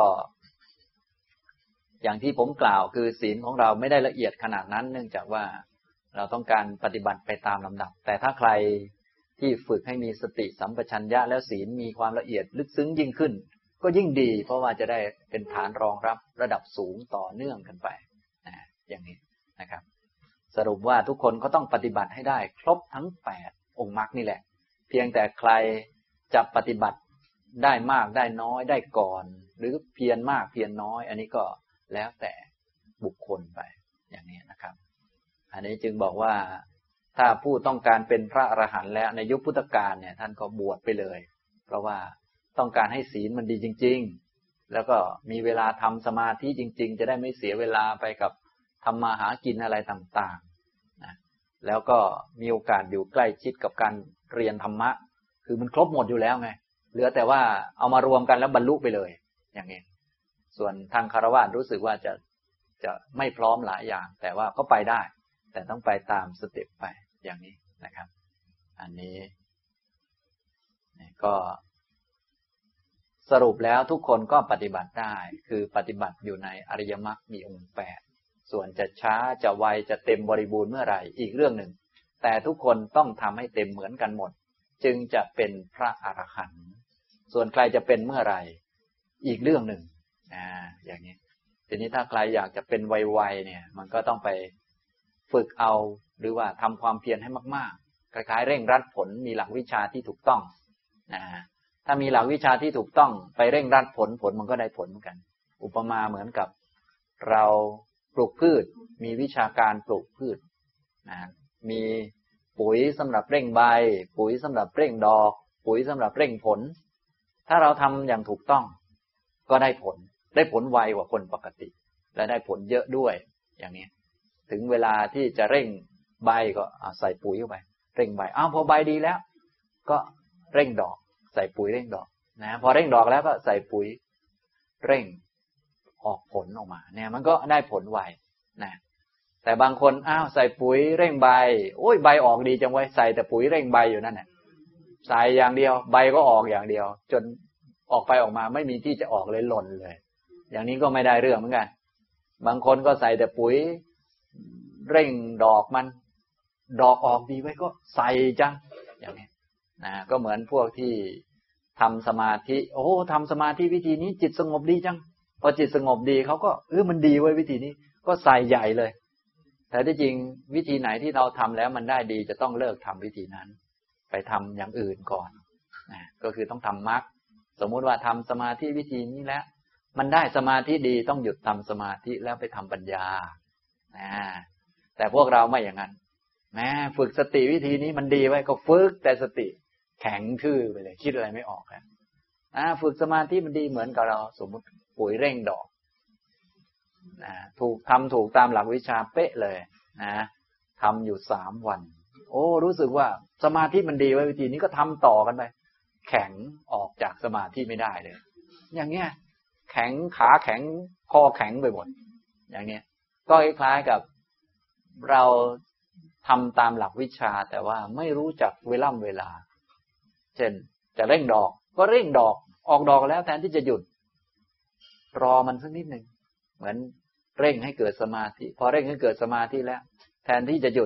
S1: อย่างที่ผมกล่าวคือศีลของเราไม่ได้ละเอียดขนาดนั้นเนื่องจากว่าเราต้องการปฏิบัติไปตามลำดับแต่ถ้าใครที่ฝึกให้มีสติสัมปชัญญะแล้วศีลมีความละเอียดลึกซึ้งยิ่งขึ้นก็ยิ่งดีเพราะว่าจะได้เป็นฐานรองรับระดับสูงต่อเนื่องกันไปนะอย่างนี้นะครับสรุปว่าทุกคนก็ต้องปฏิบัติให้ได้ครบทั้งแปดองค์มรรคนี่แหละเพียงแต่ใครจะปฏิบัติได้มากได้น้อยได้ก่อนหรือเพียรมากเพียรน้อยอันนี้ก็แล้วแต่บุคคลไปอย่างนี้นะครับอันนี้จึงบอกว่าถ้าผู้ต้องการเป็นพระอรหันต์แล้วในยุคพุทธกาลเนี่ยท่านก็บวชไปเลยเพราะว่าต้องการให้ศีลมันดีจริงๆแล้วก็มีเวลาทำสมาธิจริงๆจะได้ไม่เสียเวลาไปกับทำมาหากินอะไรต่างๆนะแล้วก็มีโอกาสอยู่ใกล้ชิดกับการเรียนธรรมะคือมันครบหมดอยู่แล้วไงเหลือแต่ว่าเอามารวมกันแล้วบรรลุไปเลยอย่างนี้ส่วนทางคฤหัสถ์รู้สึกว่าจะจะไม่พร้อมหลายอย่างแต่ว่าก็ไปได้แต่ต้องไปตามสเต็ปไปอย่างนี้นะครับอันนี้ก็สรุปแล้วทุกคนก็ปฏิบัติได้คือปฏิบัติอยู่ในอริยมรรคมีองค์แปดส่วนจะช้าจะไวจะเต็มบริบูรณ์เมื่อไหร่อีกเรื่องหนึ่งแต่ทุกคนต้องทำให้เต็มเหมือนกันหมดจึงจะเป็นพระอรหันต์ส่วนใครจะเป็นเมื่อไหร่อีกเรื่องหนึ่งอ่าอย่างนี้ทีนี้ถ้าใครอยากจะเป็นไวๆเนี่ยมันก็ต้องไปฝึกเอาหรือว่าทำความเพียรให้มากๆคล้ายๆเร่งรัดผลมีหลักวิชาที่ถูกต้องนะถ้ามีหลักวิชาที่ถูกต้องไปเร่งรัดผลผลมันก็ได้ผลเหมือนกันอุปมาเหมือนกับเราปลูกพืชมีวิชาการปลูกพืชนะมีปุ๋ยสำหรับเร่งใบปุ๋ยสำหรับเร่งดอกปุ๋ยสำหรับเร่งผลถ้าเราทำอย่างถูกต้องก็ได้ผลได้ผลไวกว่าคนปกติและได้ผลเยอะด้วยอย่างนี้ถึงเวลาที่จะเร่งใบก็ใส่ปุ๋ยเข้าไปเร่งใบอ้าวพอใบดีแล้วก็เร่งดอกใส่ปุ๋ยเร่งดอกนะพอเร่งดอกแล้วก็ใส่ปุ๋ยเร่งออกผลออกมาเนี่ยมันก็ได้ผลไวนะแต่บางคนอ้าวใส่ปุ๋ยเร่งใบโอ้ยใบออกดีจังไว้ใส่แต่ปุ๋ยเร่งใบอยู่นั่นแหละใส่อย่างเดียวใบก็ออกอย่างเดียวจนออกไปออกมาไม่มีที่จะออกเลยหล่นเลยอย่างนี้ก็ไม่ได้เรื่องเหมือนกันบางคนก็ใส่แต่ปุ๋ยเร่งดอกมันดอกออกดีไว้ก็ใส่จังอย่างนี้นะก็เหมือนพวกที่ทำสมาธิโอ้ทำสมาธิวิธีนี้จิตสงบดีจังพอจิตสงบดีเขาก็เออมันดีไว้วิธีนี้ก็ใส่ใหญ่เลยแต่ที่จริงวิธีไหนที่เราทำแล้วมันได้ดีจะต้องเลิกทำวิธีนั้นไปทำอย่างอื่นก่อนนะก็คือต้องทำมรรคสมมุติว่าทำสมาธิวิธีนี้แล้วมันได้สมาธิดีต้องหยุดทำสมาธิแล้วไปทำปัญญานะแต่พวกเราไม่อย่างนั้นแม้ฝึกสติวิธีนี้มันดีไว้ก็ฝึกแต่สติแข็งทื่อไปเลยคิดอะไรไม่ออกแล้วนะฝึกสมาธิมันดีเหมือนกับเราสมมุติปุ๋ยเร่งดอกนะถูกทำถูกตามหลักวิชาเป๊ะเลยนะทำอยู่สามวันโอ้รู้สึกว่าสมาธิมันดีไว้วิธีนี้ก็ทำต่อกันไปแข็งออกจากสมาธิไม่ได้เลยอย่างเงี้ยแข็งขาแข็งคอแข็งไปหมดอย่างเงี้ยก็คล้ายๆกับเราทำตามหลักวิชาแต่ว่าไม่รู้จักเวล่ำเวลาเช่นจะเร่งดอกก็เร่งดอกออกดอกแล้วแทนที่จะหยุดรอมันสักนิดหนึ่งเหมือนเร่งให้เกิดสมาธิพอเร่งให้เกิดสมาธิแล้วแทนที่จะหยุด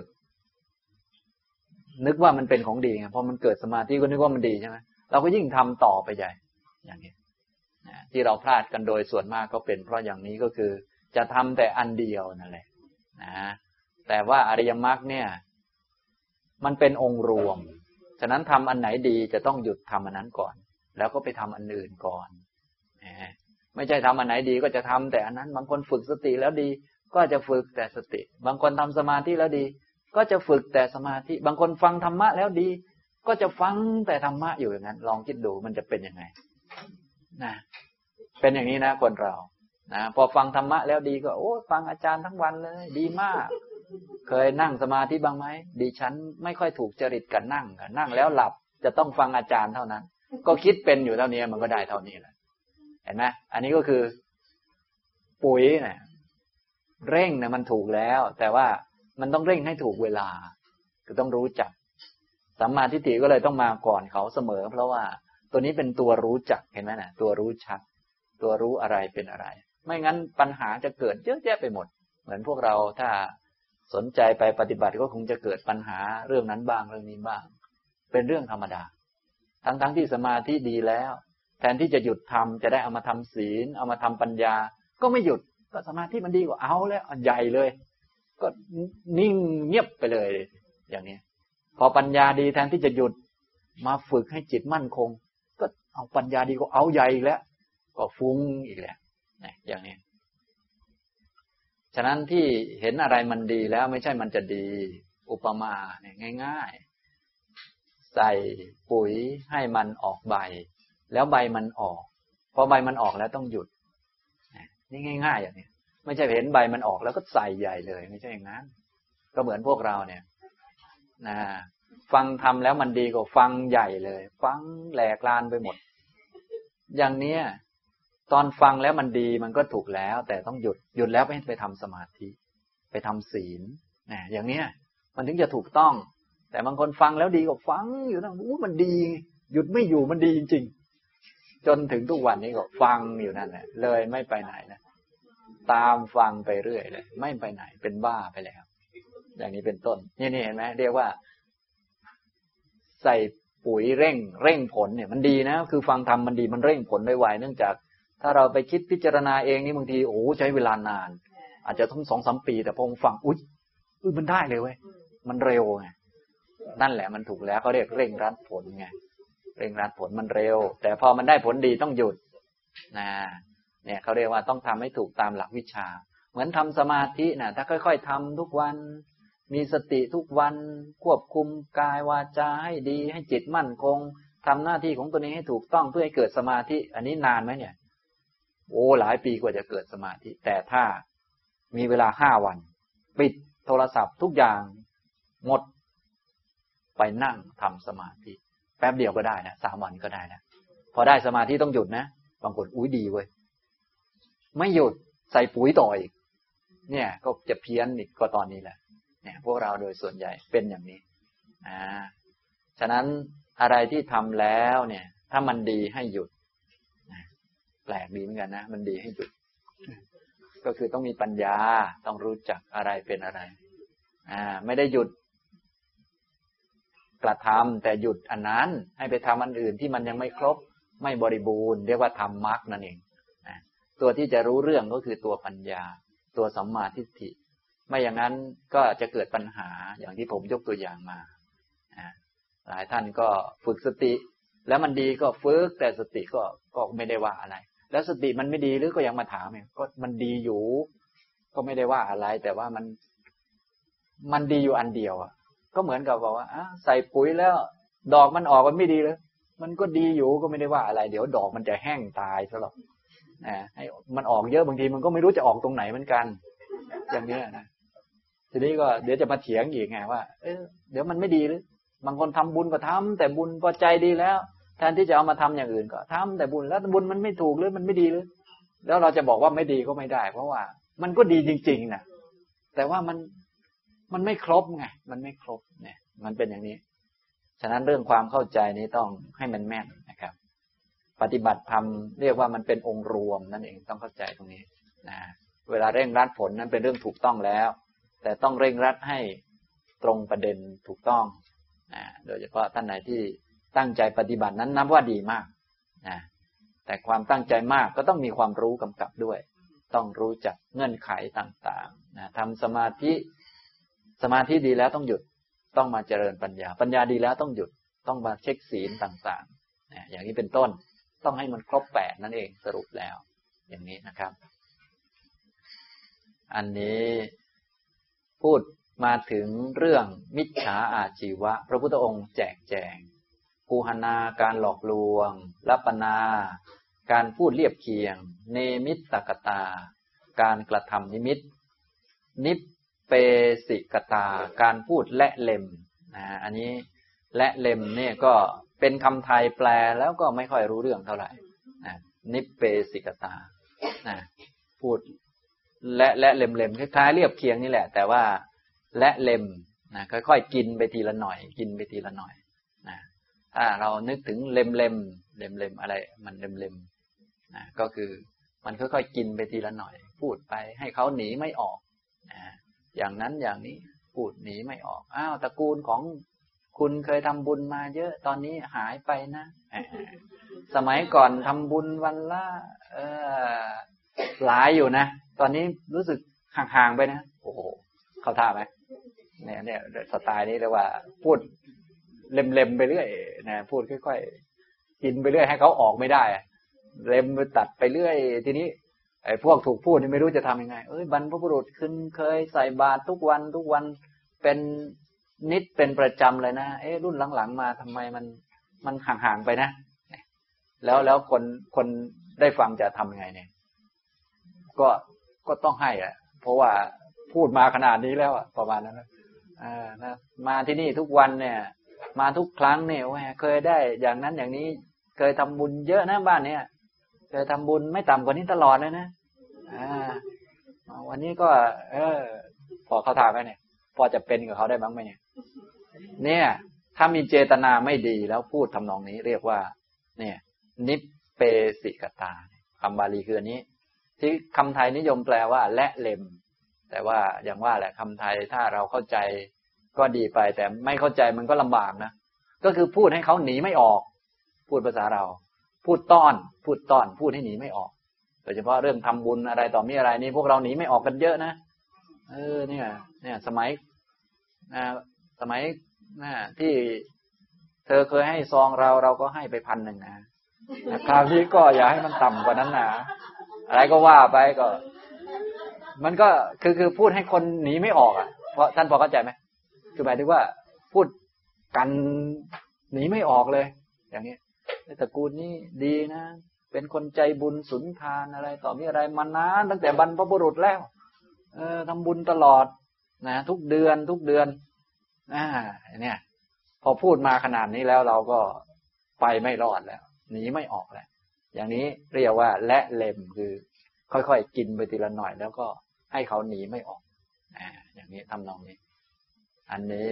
S1: นึกว่ามันเป็นของดีไงพอมันเกิดสมาธิก็นึกว่ามันดีใช่ไหมเราก็ยิ่งทำต่อไปใหญ่อย่างนี้ที่เราพลาดกันโดยส่วนมากก็เป็นเพราะอย่างนี้ก็คือจะทำแต่อันเดียวนั่นแหละนะแต่ว่าอริยมรรคเนี่ยมันเป็นองค์รวมฉะนั้นทำอันไหนดีจะต้องหยุดทำอันนั้นก่อนแล้วก็ไปทำอันอื่นก่อนไม่ใช่ทำอันไหนดีก็จะทำแต่อันนั้นบางคนฝึกสติแล้วดีก็จะฝึกแต่สติบางคนทำสมาธิแล้วดีก็จะฝึกแต่สมาธิบางคนฟังธรรมะแล้วดีก็จะฟังแต่ธรรมะอยู่อย่างนั้นลองคิดดูมันจะเป็นยังไงนะเป็นอย่างนี้นะคนเรานะพอฟังธรรมะแล้วดีก็โอ้ฟังอาจารย์ทั้งวันเลยดีมากเคยนั่งสมาธิบ้างไหมดิฉันไม่ค่อยถูกจริตกันนั่งนั่งแล้วหลับจะต้องฟังอาจารย์เท่านั้นก็คิดเป็นอยู่เท่านี้มันก็ได้เท่านี้แหละเห็นไหมอันนี้ก็คือปุ๋ยเนี่ยเร่งเนี่ยมันถูกแล้วแต่ว่ามันต้องเร่งให้ถูกเวลาคือต้องรู้จักสัมมาทิฏฐิก็เลยต้องมาก่อนเขาเสมอเพราะว่าตัวนี้เป็นตัวรู้จักเห็นไหมนะตัวรู้ชัดตัวรู้อะไรเป็นอะไรไม่งั้นปัญหาจะเกิดเยอะแยะไปหมดเหมือนพวกเราถ้าสนใจไปปฏิบัติก็คงจะเกิดปัญหาเรื่องนั้นบ้างเรื่องนี้บ้างเป็นเรื่องธรรมดาทั้งๆ ท, ที่สมาธิดีแล้วแทนที่จะหยุดทำจะได้เอามาทำศีลเอามาทำปัญญาก็ไม่หยุดก็สมาธิมันดีกว่าเอาแล้วใหญ่เลยก็นิ่งเงียบไปเลยอย่างนี้พอปัญญาดีแทนที่จะหยุดมาฝึกให้จิตมั่นคงก็เอาปัญญาดีก็เอาใหญ่อีกแล้วก็ฟุ้งอีกแล้วอย่างนี้ฉะนั้นที่เห็นอะไรมันดีแล้วไม่ใช่มันจะดีอุปมาเนี่ยง่ายๆใส่ปุ๋ยให้มันออกใบแล้วใบมันออกพอใบมันออกแล้วต้องหยุดนี่ง่ายๆอย่างนี้ไม่ใช่เห็นใบมันออกแล้วก็ใส่ใหญ่เลยไม่ใช่อย่างนั้นก็เหมือนพวกเราเนี่ยนะฟังทำแล้วมันดีกว่าฟังใหญ่เลยฟังแหลกลานไปหมดอย่างเนี้ยตอนฟังแล้วมันดีมันก็ถูกแล้วแต่ต้องหยุดหยุดแล้วไปไปทำสมาธิไปทำศีลนะอย่างเนี้ยมันถึงจะถูกต้องแต่บางคนฟังแล้วดีก็ฟังอยู่นั่นอู้มันดีหยุดไม่อยู่มันดีจริงๆจนถึงทุกวันนี้ก็ฟังอยู่นั่นแหละเลยไม่ไปไหนนะตามฟังไปเรื่อยเลยไม่ไปไหนเป็นบ้าไปแล้วอย่างนี้เป็นต้นนี่นี่เห็นไหมเรียกว่าใส่ปุ๋ยเร่งเร่งผลเนี่ยมันดีนะคือฟังธรรมมันดีมันเร่งผลได้ไวเนื่องจากถ้าเราไปคิดพิจารณาเองนี่บางทีโอ้ใช้เวลานานอาจจะต้องสองสามปีแต่พอฟังอุ๊ยอุ๊ยมันได้เลยเว้ยมันเร็วไงนั่นแหละมันถูกแล้วเขาเรียกเร่งรัดผลไงเร่งรัดผลมันเร็วแต่พอมันได้ผลดีต้องหยุดนะเนี่ยเขาเรียกว่าต้องทำให้ถูกตามหลักวิชาเหมือนทำสมาธินะถ้าค่อยๆทำทุกวันมีสติทุกวันควบคุมกายวาจาให้ดีให้จิตมั่นคงทำหน้าที่ของตัวนี้ให้ถูกต้องเพื่อให้เกิดสมาธิอันนี้นานไหมเนี่ย
S2: โอ้หลายปีกว่าจะเกิดสมาธิแต่ถ้ามีเวลาห้าวันปิดโทรศัพท์ทุกอย่างหมดไปนั่งทำสมาธิแป๊บเดียวก็ได้นะสามวันก็ได้นะพอได้สมาธิต้องหยุดนะบางคนอุ้ยดีเว้ยไม่หยุดใส่ปุ๋ยต่ออีกเนี่ยก็จะเพี้ยนอีกก็ตอนนี้แหละเนี่ยพวกเราโดยส่วนใหญ่เป็นอย่างนี้อ่าฉะนั้นอะไรที่ทำแล้วเนี่ยถ้ามันดีให้หยุดแปลกดีเหมือนกันนะมันดีให้หยุดก็คือต้องมีปัญญาต้องรู้จักอะไรเป็นอะไรอ่าไม่ได้หยุดกระทำแต่หยุดอันนั้นให้ไปทำอันอื่นที่มันยังไม่ครบไม่บริบูรณ์เรียกว่าทำมรรคนั่นเองนะตัวที่จะรู้เรื่องก็คือตัวปัญญาตัวสัมมาทิฏฐิไม่อย่างนั้นก็จะเกิดปัญหาอย่างที่ผมยกตัวอย่างมาหลายท่านก็ฝึกสติแล้วมันดีก็ฝึกแต่สติก็ก็ไม่ได้ว่าอะไรแล้วสติมันไม่ดีหรือก็ยังมาถามก็มันดีอยู่ก็ไม่ได้ว่าอะไรแต่ว่ามันมันดีอยู่อันเดียวอ่ะก็เหมือนกับบอกว่าใส่ปุ๋ยแล้วดอกมันออกมันไม่ดีเลยมันก็ดีอยู่ก็ไม่ได้ว่าอะไรเดี๋ยวดอกมันจะแห้งตายซะหรอกนะให้มันออกเยอะบางทีมันก็ไม่รู้จะออกตรงไหนเหมือนกันอย่างนี้นะทีนี้ก็เดี๋ยวจะมาเถียงอีกไงว่าเออเดี๋ยวมันไม่ดีหรือบางคนทำบุญก็ทำแต่บุญพอใจดีแล้วแทนที่จะเอามาทำอย่างอื่นก็ทำแต่บุญแล้วบุญมันไม่ถูกหรือมันไม่ดีหรือแล้วเราจะบอกว่าไม่ดีก็ไม่ได้เพราะว่ามันก็ดีจริงๆนะแต่ว่ามันมันไม่ครบไงมันไม่ครบเนี่ยมันเป็นอย่างนี้ฉะนั้นเรื่องความเข้าใจนี้ต้องให้มันแม่นนะครับปฏิบัติธรรมเรียกว่ามันเป็นองค์รวมนั่นเองต้องเข้าใจตรงนี้นะเวลาเร่งรัดผลนั้นเป็นเรื่องถูกต้องแล้วแต่ต้องเร่งรัดให้ตรงประเด็นถูกต้องนะโดยเฉพาะท่านไหนที่ตั้งใจปฏิบัตินั้นนับว่าดีมากนะแต่ความตั้งใจมากก็ต้องมีความรู้กำกับด้วยต้องรู้จักเงื่อนไขต่างๆนะทำสมาธิสมาธิดีแล้วต้องหยุดต้องมาเจริญปัญญาปัญญาดีแล้วต้องหยุดต้องมาเช็คศีลต่างๆนะอย่างนี้เป็นต้นต้องให้มันครบแปดนั่นเองสรุปแล้วอย่างนี้นะครับอันนี้พูดมาถึงเรื่องมิจฉาอาชีวะพระพุทธองค์แจกแจงกูหนาการหลอกลวงลัปปนาการพูดเลียบเคียงเนมิตตกตาการกระทำนิมิตนิปเปสิกตาการพูดและเล็มนะอันนี้และเล็มเนี่ยก็เป็นคำไทยแปลแล้วก็ไม่ค่อยรู้เรื่องเท่าไหร่นะนิปเปสิกตานะพูดและและเล็มเล็มคล้ายๆเรียบเคียงนี่แหละแต่ว่าและเล็มนะค่อยๆกินไปทีละหน่อยกินไปทีละหน่อยนะถ้าเรานึกถึงเล็มเล็มเล็มเล็มอะไรมันเล็มเล็มนะก็คือมันค่อยๆกินไปทีละหน่อยพูดไปให้เขาหนีไม่ออกนะอย่างนั้นอย่างนี้พูดหนีไม่ออกอ้าวตระกูลของคุณเคยทำบุญมาเยอะตอนนี้หายไปนะสมัยก่อนทำบุญวันละเออหลายอยู่นะตอนนี้รู้สึกห่างๆไปนะโอ้โหเข้าท่าไหมเนี่ยเนี่ยสไตล์นี้เรียกว่าพูดเล็มๆไปเรื่อยนะพูดค่อยๆกินไปเรื่อยให้เขาออกไม่ได้เล็มไปตัดไปเรื่อยทีนี้ไอ้พวกถูกพูดนี่ไม่รู้จะทำยังไงเอ้ยบรรพบุรุษคุณเคยใส่บาตรทุกวันทุกวันเป็นนิดเป็นประจำเลยนะเอ้รุ่นหลังๆมาทำไมมันมันห่างๆไปนะแล้วแล้วคนคนได้ฟังจะทำยังไงเนี่ยก็ก็ต้องให้อ่ะเพราะว่าพูดมาขนาดนี้แล้วประมาณนั้นนะอ่านะมาที่นี่ทุกวันเนี่ยมาทุกครั้งเนี่ยว่าเคยได้อย่างนั้นอย่างนี้เคยทำบุญเยอะนะบ้านเนี้ยเคยทำบุญไม่ต่ำกว่านี้ตลอดเลยนะอ่าวันนี้ก็เออพอเขาถามไหมเนี่ยพอจะเป็นกับเขาได้บ้างไหมเนี่ยเนี่ยถ้ามีเจตนาไม่ดีแล้วพูดทำนองนี้เรียกว่าเนี่ยนิปเปสิกตาคำบาลีคืออันนี้ที่คำไทยนิยมแปลว่าและเล็มแต่ว่าอย่างว่าแหละคำไทยถ้าเราเข้าใจก็ดีไปแต่ไม่เข้าใจมันก็ลำบากนะก็คือพูดให้เขาหนีไม่ออกพูดภาษาเราพูดต้อนพูดต้อนพูดให้หนีไม่ออกโดยเฉพาะเรื่องทำบุญอะไรต่อมีอะไรนี่พวกเราหนีไม่ออกกันเยอะนะเออเนี่ยเนี่ยสมัยนะสมัยนะที่เธอเคยให้ซองเราเราก็ให้ไปพันหนึ่งนะคราวนี้ก็อย่าให้มันต่ำกว่านั้นนะอะไรก็ว่าไปก็มันก็คือคือพูดให้คนหนีไม่ออกอ่ะเพราะท่านพอเข้าใจไหมคือหมายถึงว่าพูดกันหนีไม่ออกเลยอย่างนี้ตระกูลนี้ดีนะไปเป็นคนใจบุญสุนทานอะไรต่อมีอะไรมานานตั้งแต่บรรพบุรุษแล้วเออทำบุญตลอดนะทุกเดือนทุกเดือนอ่าเนี่ยพอพูดมาขนาดนี้แล้วเราก็ไปไม่รอดแล้วหนีไม่ออกแล้วอย่างนี้เรียกว่าและเล็มคือค่อยๆกินไปทีละหน่อยแล้วก็ให้เขาหนีไม่ออกอ่าอย่างนี้ทำนองนี้อันนี้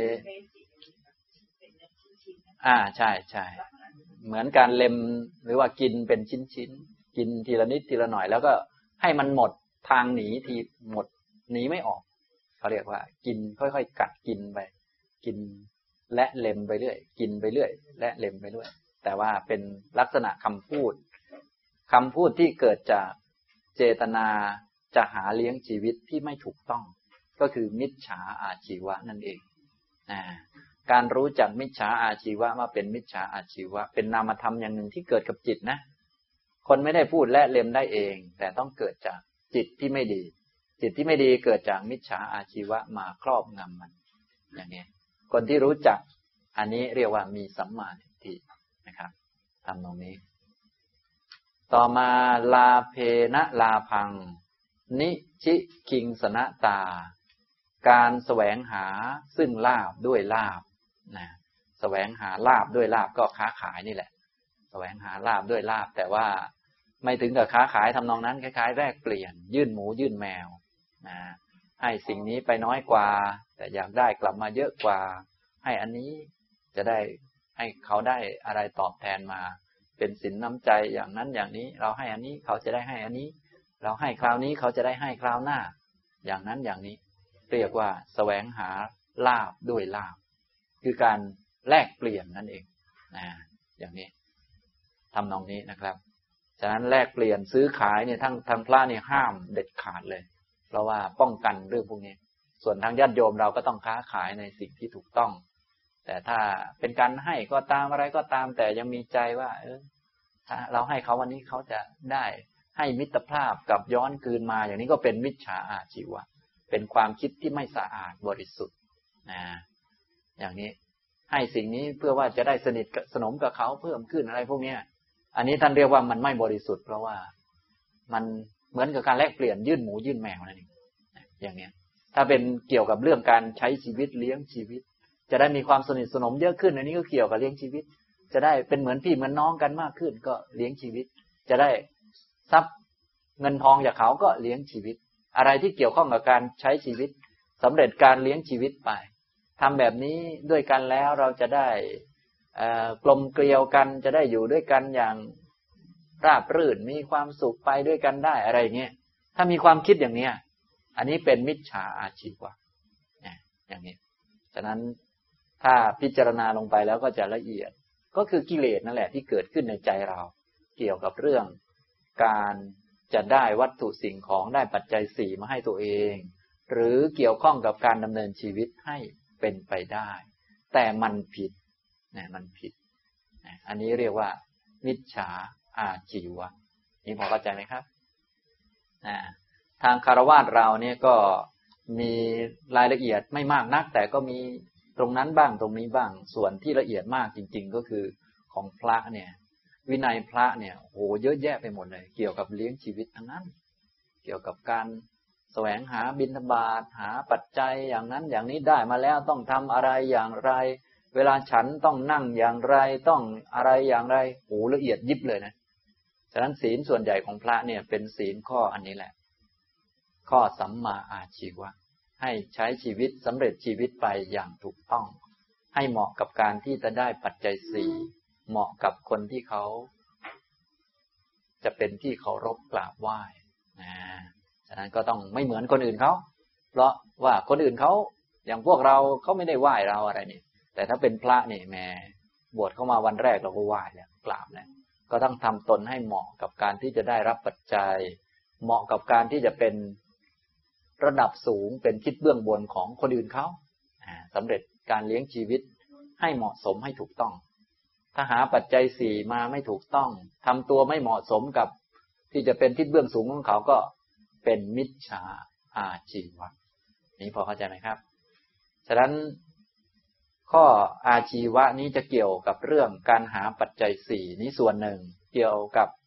S2: อ่าใช่ใช่เหมือนการเล็มหรือว่ากินเป็นชิ้นๆกินทีละนิดทีละหน่อยแล้วก็ให้มันหมดทางหนีทีหมดหนีไม่ออกเขาเรียกว่ากินค่อยๆกัดกินไปกินและเล็มไปเรื่อยกินไปเรื่อยและเล็มไปเรื่อยแต่ว่าเป็นลักษณะคำพูดคำพูดที่เกิดจากเจตนาจะหาเลี้ยงชีวิตที่ไม่ถูกต้องก็คือมิจฉาอาชีวะนั่นเองนะการรู้จักมิจฉาอาชีวะว่าเป็นมิจฉาอาชีวะเป็นนามธรรมอย่างหนึ่งที่เกิดกับจิตนะคนไม่ได้พูดและเล็มได้เองแต่ต้องเกิดจากจิตที่ไม่ดีจิตที่ไม่ดีเกิดจากมิจฉาอาชีวะมาครอบงำมันอย่างนี้คนที่รู้จักอันนี้เรียกว่ามีสัมมาทิฏฐินะครับทำตรงนี้ต่อมาลาเพนะลาพังนิชิคิงสนะตาการแสวงหาซึ่งลาภด้วยลาภนะแสวงหาลาภด้วยลาภก็ค้าขายนี่แหละแสวงหาลาภด้วยลาภแต่ว่าไม่ถึงกับค้าขายทำนองนั้นคล้ายๆแลกเปลี่ยนยื่นหมูยื่นแมวนะให้สิ่งนี้ไปน้อยกว่าแต่อยากได้กลับมาเยอะกว่าให้อันนี้จะได้ให้เขาได้อะไรตอบแทนมาเป็นสินน้ำใจอย่างนั้นอย่างนี้เราให้อันนี้เขาจะได้ให้อันนี้เราให้คราวนี้เขาจะได้ให้คราวหน้าอย่างนั้นอย่างนี้เรียกว่าแสวงหาลาภด้วยลาภคือการแลกเปลี่ยนนั่นเองนะอย่างนี้ทำนองนี้นะครับฉะนั้นแลกเปลี่ยนซื้อขายเนี่ยทั้งทางพระเนี่ยห้ามเด็ดขาดเลยเพราะว่าป้องกันเรื่องพวกนี้ส่วนทางญาติโยมเราก็ต้องค้าขายในสิ่งที่ถูกต้องแต่ถ้าเป็นการให้ก็ตามอะไรก็ตามแต่ยังมีใจว่าเออถ้าเราให้เขาวันนี้เขาจะได้ให้มิตรภาพกับย้อนคืนมาอย่างนี้ก็เป็นมิจฉาอาชีวะเป็นความคิดที่ไม่สะอาดบริสุทธิ์นะอย่างนี้ให้สิ่งนี้เพื่อว่าจะได้สนิทสนมกับเขาเพิ่มขึ้นอะไรพวกนี้อันนี้ท่านเรียกว่ามันไม่บริสุทธิ์เพราะว่ามันเหมือนกับการแลกเปลี่ยนยื่นหมูยื่นแมวนั่นเองอย่างนี้ถ้าเป็นเกี่ยวกับเรื่องการใช้ชีวิตเลี้ยงชีวิตจะได้มีความสนิทสนมเยอะขึ้นอันนี้ก็เกี่ยวกับเลี้ยงชีวิตจะได้เป็นเหมือนพี่เหมือนน้องกันมากขึ้นก็เลี้ยงชีวิตจะได้ทรัพย์เงินทองจากเขาก็เลี้ยงชีวิตอะไรที่เกี่ยวข้องกับการใช้ชีวิตสำเร็จการเลี้ยงชีวิตไปทำแบบนี้ด้วยกันแล้วเราจะได้กลมเกลียวกันจะได้อยู่ด้วยกันอย่างราบรื่นมีความสุขไปด้วยกันได้อะไรเงี้ยถ้ามีความคิดอย่างเนี้ยอันนี้เป็นมิจฉาอาชีวะอย่างนี้ฉะนั้นถ้าพิจารณาลงไปแล้วก็จะละเอียดก็คือกิเลสนั่นแหละที่เกิดขึ้นในใจเราเกี่ยวกับเรื่องการจะได้วัตถุสิ่งของได้ปัจจัยสี่มาให้ตัวเองหรือเกี่ยวข้องกับการดำเนินชีวิตให้เป็นไปได้แต่มันผิดนะมันผิดนะอันนี้เรียกว่ามิจฉาอาชีวะนี่พอเข้าใจไหมครับนะทางคฤหัสถ์เราเนี่ยก็มีรายละเอียดไม่มากนักแต่ก็มีตรงนั้นบ้างตรงนี้บ้างส่วนที่ละเอียดมากจริงๆก็คือของพระเนี่ยวินัยพระเนี่ยโอ้เยอะแยะไปหมดเลยเกี่ยวกับเลี้ยงชีวิตทั้งนั้นเกี่ยวกับการแสวงหาบิณฑบาตหาปัจจัยอย่างนั้นอย่างนี้ได้มาแล้วต้องทำอะไรอย่างไรเวลาฉันต้องนั่งอย่างไรต้องอะไรอย่างไรโอ้ละเอียดยิบเลยนะฉะนั้นศีลส่วนใหญ่ของพระเนี่ยเป็นศีลข้ออันนี้แหละข้อสัมมาอาชีวะให้ใช้ชีวิตสำเร็จชีวิตไปอย่างถูกต้องให้เหมาะกับการที่จะได้ปัจจัยสี่เหมาะกับคนที่เขาจะเป็นที่เคารพกราบไหว้นะฉะนั้นก็ต้องไม่เหมือนคนอื่นเขาเพราะว่าคนอื่นเขาอย่างพวกเราเขาไม่ได้ไหว้เราอะไรนี่แต่ถ้าเป็นพระนี่แม่บวชเข้ามาวันแรกเราก็ไหว้แล้วกราบแล้วก็ต้องทำตนให้เหมาะกับการที่จะได้รับปัจจัยเหมาะกับการที่จะเป็นระดับสูงเป็นทิศเบื้องบนของคนอื่นเขาสำเร็จการเลี้ยงชีวิตให้เหมาะสมให้ถูกต้องถ้าหาปัจจัยสี่มาไม่ถูกต้องทำตัวไม่เหมาะสมกับที่จะเป็นทิศเบื้องสูงของเขาก็เป็นมิจฉาอาชีวะนี้พอเข้าใจไหมครับฉะนั้นข้ออาชีวะนี้จะเกี่ยวกับเรื่องการหาปัจจัยสี่นี้ส่วนหนึ่งเกี่ยวกับ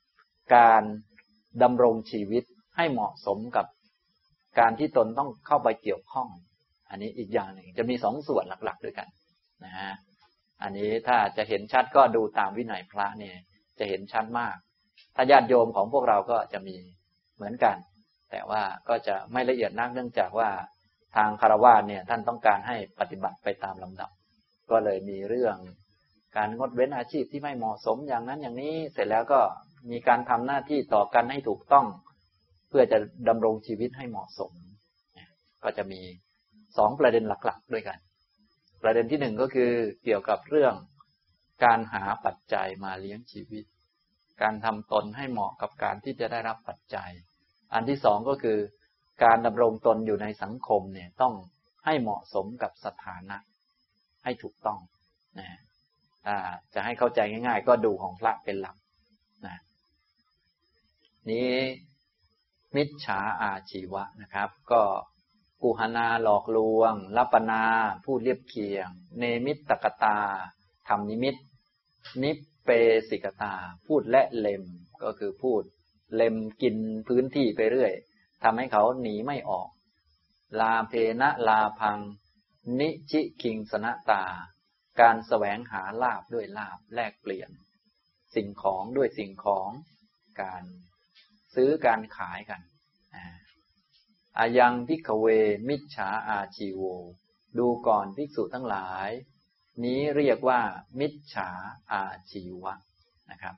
S2: การดำรงชีวิตให้เหมาะสมกับการที่ตนต้องเข้าไปเกี่ยวข้องอันนี้อีกอย่างหนึ่งจะมีสองส่วนหลักๆด้วยกันนะฮะอันนี้ถ้าจะเห็นชัดก็ดูตามวินัยพระเนี่ยจะเห็นชัดมากถ้าญาติโยมของพวกเราก็จะมีเหมือนกันแต่ว่าก็จะไม่ละเอียดนักเนื่องจากว่าทางคฤหัสถ์เนี่ยท่านต้องการให้ปฏิบัติไปตามลำดับก็เลยมีเรื่องการงดเว้นอาชีพที่ไม่เหมาะสมอย่างนั้นอย่างนี้เสร็จแล้วก็มีการทำหน้าที่ต่อกันให้ถูกต้องเพื่อจะดำรงชีวิตให้เหมาะสมก็จะมีสองประเด็นหลักๆด้วยกันประเด็นที่หนึ่งก็คือเกี่ยวกับเรื่องการหาปัจจัยมาเลี้ยงชีวิตการทำตนให้เหมาะกับการที่จะได้รับปัจจัยอันที่สองก็คือการดำรงตนอยู่ในสังคมเนี่ยต้องให้เหมาะสมกับสถานะให้ถูกต้องนะถ้าจะให้เข้าใจง่ายๆก็ดูของพระเป็นหลักนะนี้มิจฉาอาชีวะนะครับก็กุหนาหลอกลวงลัปนาพูดเลียบเคียงเนมิตตกตาทำนิมิตนิเปสิกตาพูดและเล็มก็คือพูดเล็มกินพื้นที่ไปเรื่อยทำให้เขาหนีไม่ออกลาเพนะลาพังนิจิคิงสนะตาการแสวงหาลาภด้วยลาภแลกเปลี่ยนสิ่งของด้วยสิ่งของการซื้อการขายกันอายังภิกขเวมิจฉาอาชีโวดูก่อนภิกษุทั้งหลายนี้เรียกว่ามิจฉาอาชีวะนะครับ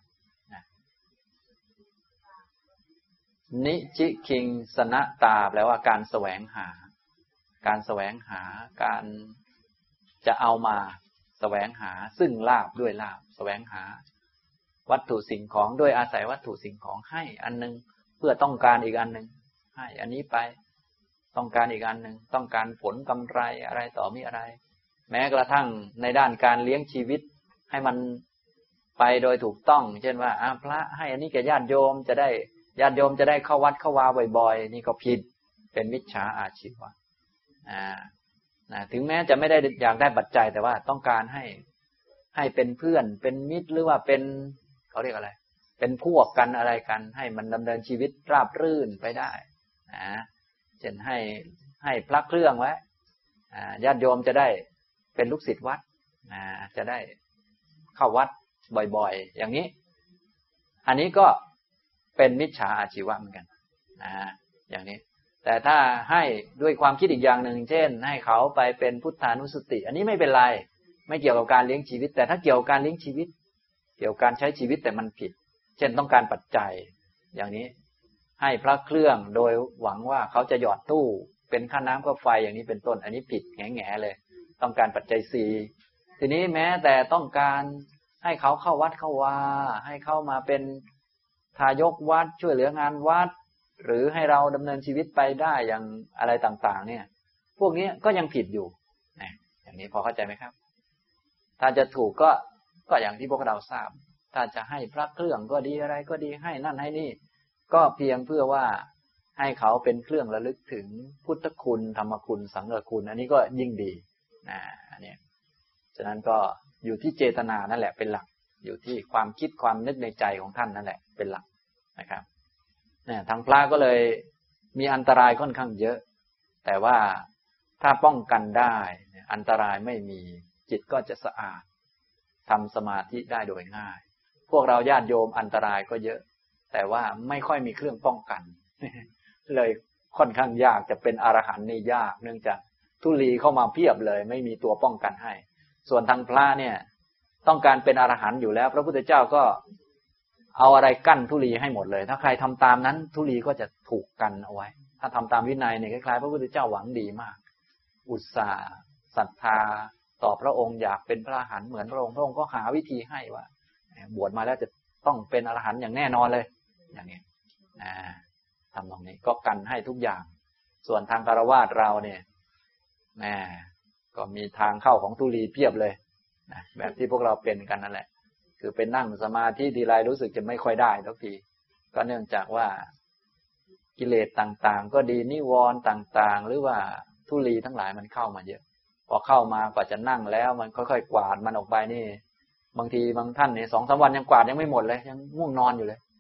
S2: นิจิคิงสนะตาแปลว่าการแสวงหาการแสวงหาการจะเอามาแสวงหาซึ่งลาภด้วยลาภแสวงหาวัตถุสิ่งของด้วยอาศัยวัตถุสิ่งของให้อันนึงเพื่อต้องการอีกอันนึงให้อันนี้ไปต้องการอีกอันนึงต้องการผลกำไรอะไรต่อมีอะไรแม้กระทั่งในด้านการเลี้ยงชีวิตให้มันไปโดยถูกต้องเช่นว่าพระให้อันนี้แก่ญาติโยมจะได้ญาติโยมจะได้เข้าวัดเข้าวาบ่อยๆนี่ก็ผิดเป็นมิจฉาอาชีวะอ่านะถึงแม้จะไม่ได้อยากได้ปัจจัยแต่ว่าต้องการให้ให้เป็นเพื่อนเป็นมิตรหรือว่าเป็นเขาเรียกอะไรเป็นพวกกันอะไรกันให้มันดำเนินชีวิตราบรื่นไปได้นะเช่นให้ให้พระเครื่องไว้ญาติโยมจะได้เป็นลูกศิษย์วัดนะจะได้เข้าวัดบ่อยๆอย่างนี้อันนี้ก็เป็นมิจฉาอาชีวะเหมือนกันนะอย่างนี้แต่ถ้าให้ด้วยความคิดอีกอย่างหนึ่งเช่นให้เขาไปเป็นพุทธานุสติอันนี้ไม่เป็นไรไม่เกี่ยวกับการเลี้ยงชีวิตแต่ถ้าเกี่ยวกับการเลี้ยงชีวิตเกี่ยวกับการใช้ชีวิตแต่มันผิดเช่นต้องการปัจจัยอย่างนี้ให้พระเครื่องโดยหวังว่าเขาจะหยอดตู้เป็นค่าน้ำค่าไฟอย่างนี้เป็นต้นอันนี้ผิดแง่ๆเลยต้องการปัจจัยสี่ทีนี้แม้แต่ต้องการให้เขาเข้าวัดเข้าวาให้เข้ามาเป็นทายกวัดช่วยเหลืองานวัดหรือให้เราดำเนินชีวิตไปได้อย่างอะไรต่างๆเนี่ยพวกนี้ก็ยังผิดอยู่นะอย่างนี้พอเข้าใจไหมครับถ้าจะถูกก็ก็อย่างที่พวกเราทราบถ้าจะให้พระเครื่องก็ดีอะไรก็ดีให้นั่นให้นี่ก็เพียงเพื่อว่าให้เขาเป็นเครื่องระลึกถึงพุทธคุณธรรมคุณสังฆคุณอันนี้ก็ยิ่งดีนะอันนี้ฉะนั้นก็อยู่ที่เจตนานั่นแหละเป็นหลักอยู่ที่ความคิดความนึกในใจของท่านนั่นแหละเป็นหลักนะครับเนี่ยทางพระก็เลยมีอันตรายค่อนข้างเยอะแต่ว่าถ้าป้องกันได้อันตรายไม่มีจิตก็จะสะอาดทำสมาธิได้โดยง่ายพวกเราญาติโยมอันตรายก็เยอะแต่ว่าไม่ค่อยมีเครื่องป้องกันเลยค่อนข้างยากจะเป็นอรหันต์นี่ยากเนื่องจากทุลีเข้ามาเพียบเลยไม่มีตัวป้องกันให้ส่วนทางพระเนี่ยต้องการเป็นอรหันต์อยู่แล้วพระพุทธเจ้าก็เอาอะไรกั้นทุลีให้หมดเลยถ้าใครทำตามนั้นทุลีก็จะถูกกันเอาไว้ถ้าทำตามวินัยเนี่ยคล้ายๆพระพุทธเจ้าหวังดีมากอุตส่าห์ศรัทธาต่อพระองค์อยากเป็นพระอรหันต์เหมือนพระองค์พระองค์ก็หาวิธีให้ว่าบวชมาแล้วจะต้องเป็นอรหันต์อย่างแน่นอนเลยอย่างนี้นะทำตรงนี้ก็กันให้ทุกอย่างส่วนทางฆราวาสเราเนี่ยแหมก็มีทางเข้าของทุลีเพียบเลยนะแบบที่พวกเราเป็นกันนั่นแหละคือเป็นนั่งสมาธิทีไรรู้สึกจะไม่ค่อยได้ทุกทีก็เนื่องจากว่ากิเลสต่างๆก็ดีนิวรณ์ต่างๆหรือว่าทุลีทั้งหลายมันเข้ามาเยอะพอเข้ามากว่าจะนั่งแล้วมันค่อยๆกวาดมันออกไปนี่บางทีบางท่านเนี่ยสองสามวันยังกวาดยังไม่หมดเลยยังง่วงนอนอยู่เลย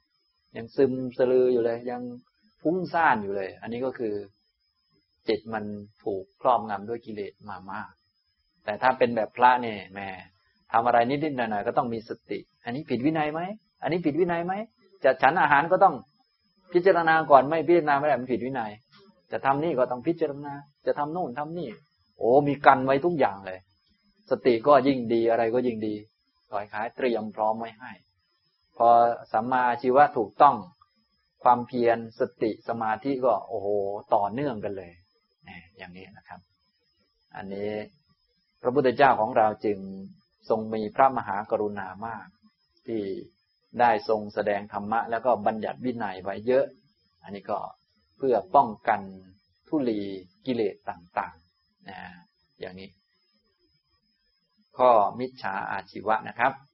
S2: ยังซึมสลืออยู่เลยยังฟุ้งซ่านอยู่เลยอันนี้ก็คือจิตมันถูกครอบงำด้วยกิเลสมามากแต่ถ้าเป็นแบบพระเนี่ยแม่ทำอะไรนิดๆหน่อยๆก็ต้องมีสติอันนี้ผิดวินัยไหมอันนี้ผิดวินัยไหมจะฉันอาหารก็ต้องพิจารณาก่อนไม่พิจารณาไม่ได้มันผิดวินัยจะทำนี่ก็ต้องพิจารณาจะทำโน่นทำนี่โอ้มีกันไว้ทุกอย่างเลยสติก็ยิ่งดีอะไรก็ยิ่งดีคอยขายเตรียมพร้อมไว้ให้พอสัมมาอาชีวะถูกต้องความเพียรสติสมาธิก็โอ้โหต่อเนื่องกันเลยอย่างนี้นะครับอันนี้พระพุทธเจ้าของเราจึงทรงมีพระมหากรุณามากที่ได้ทรงแสดงธรรมะแล้วก็บัญญัติวินัยไว้เยอะอันนี้ก็เพื่อป้องกันทุลีกิเลสต่างๆนะอย่างนี้ข้อมิจฉาอาชีวะนะครับ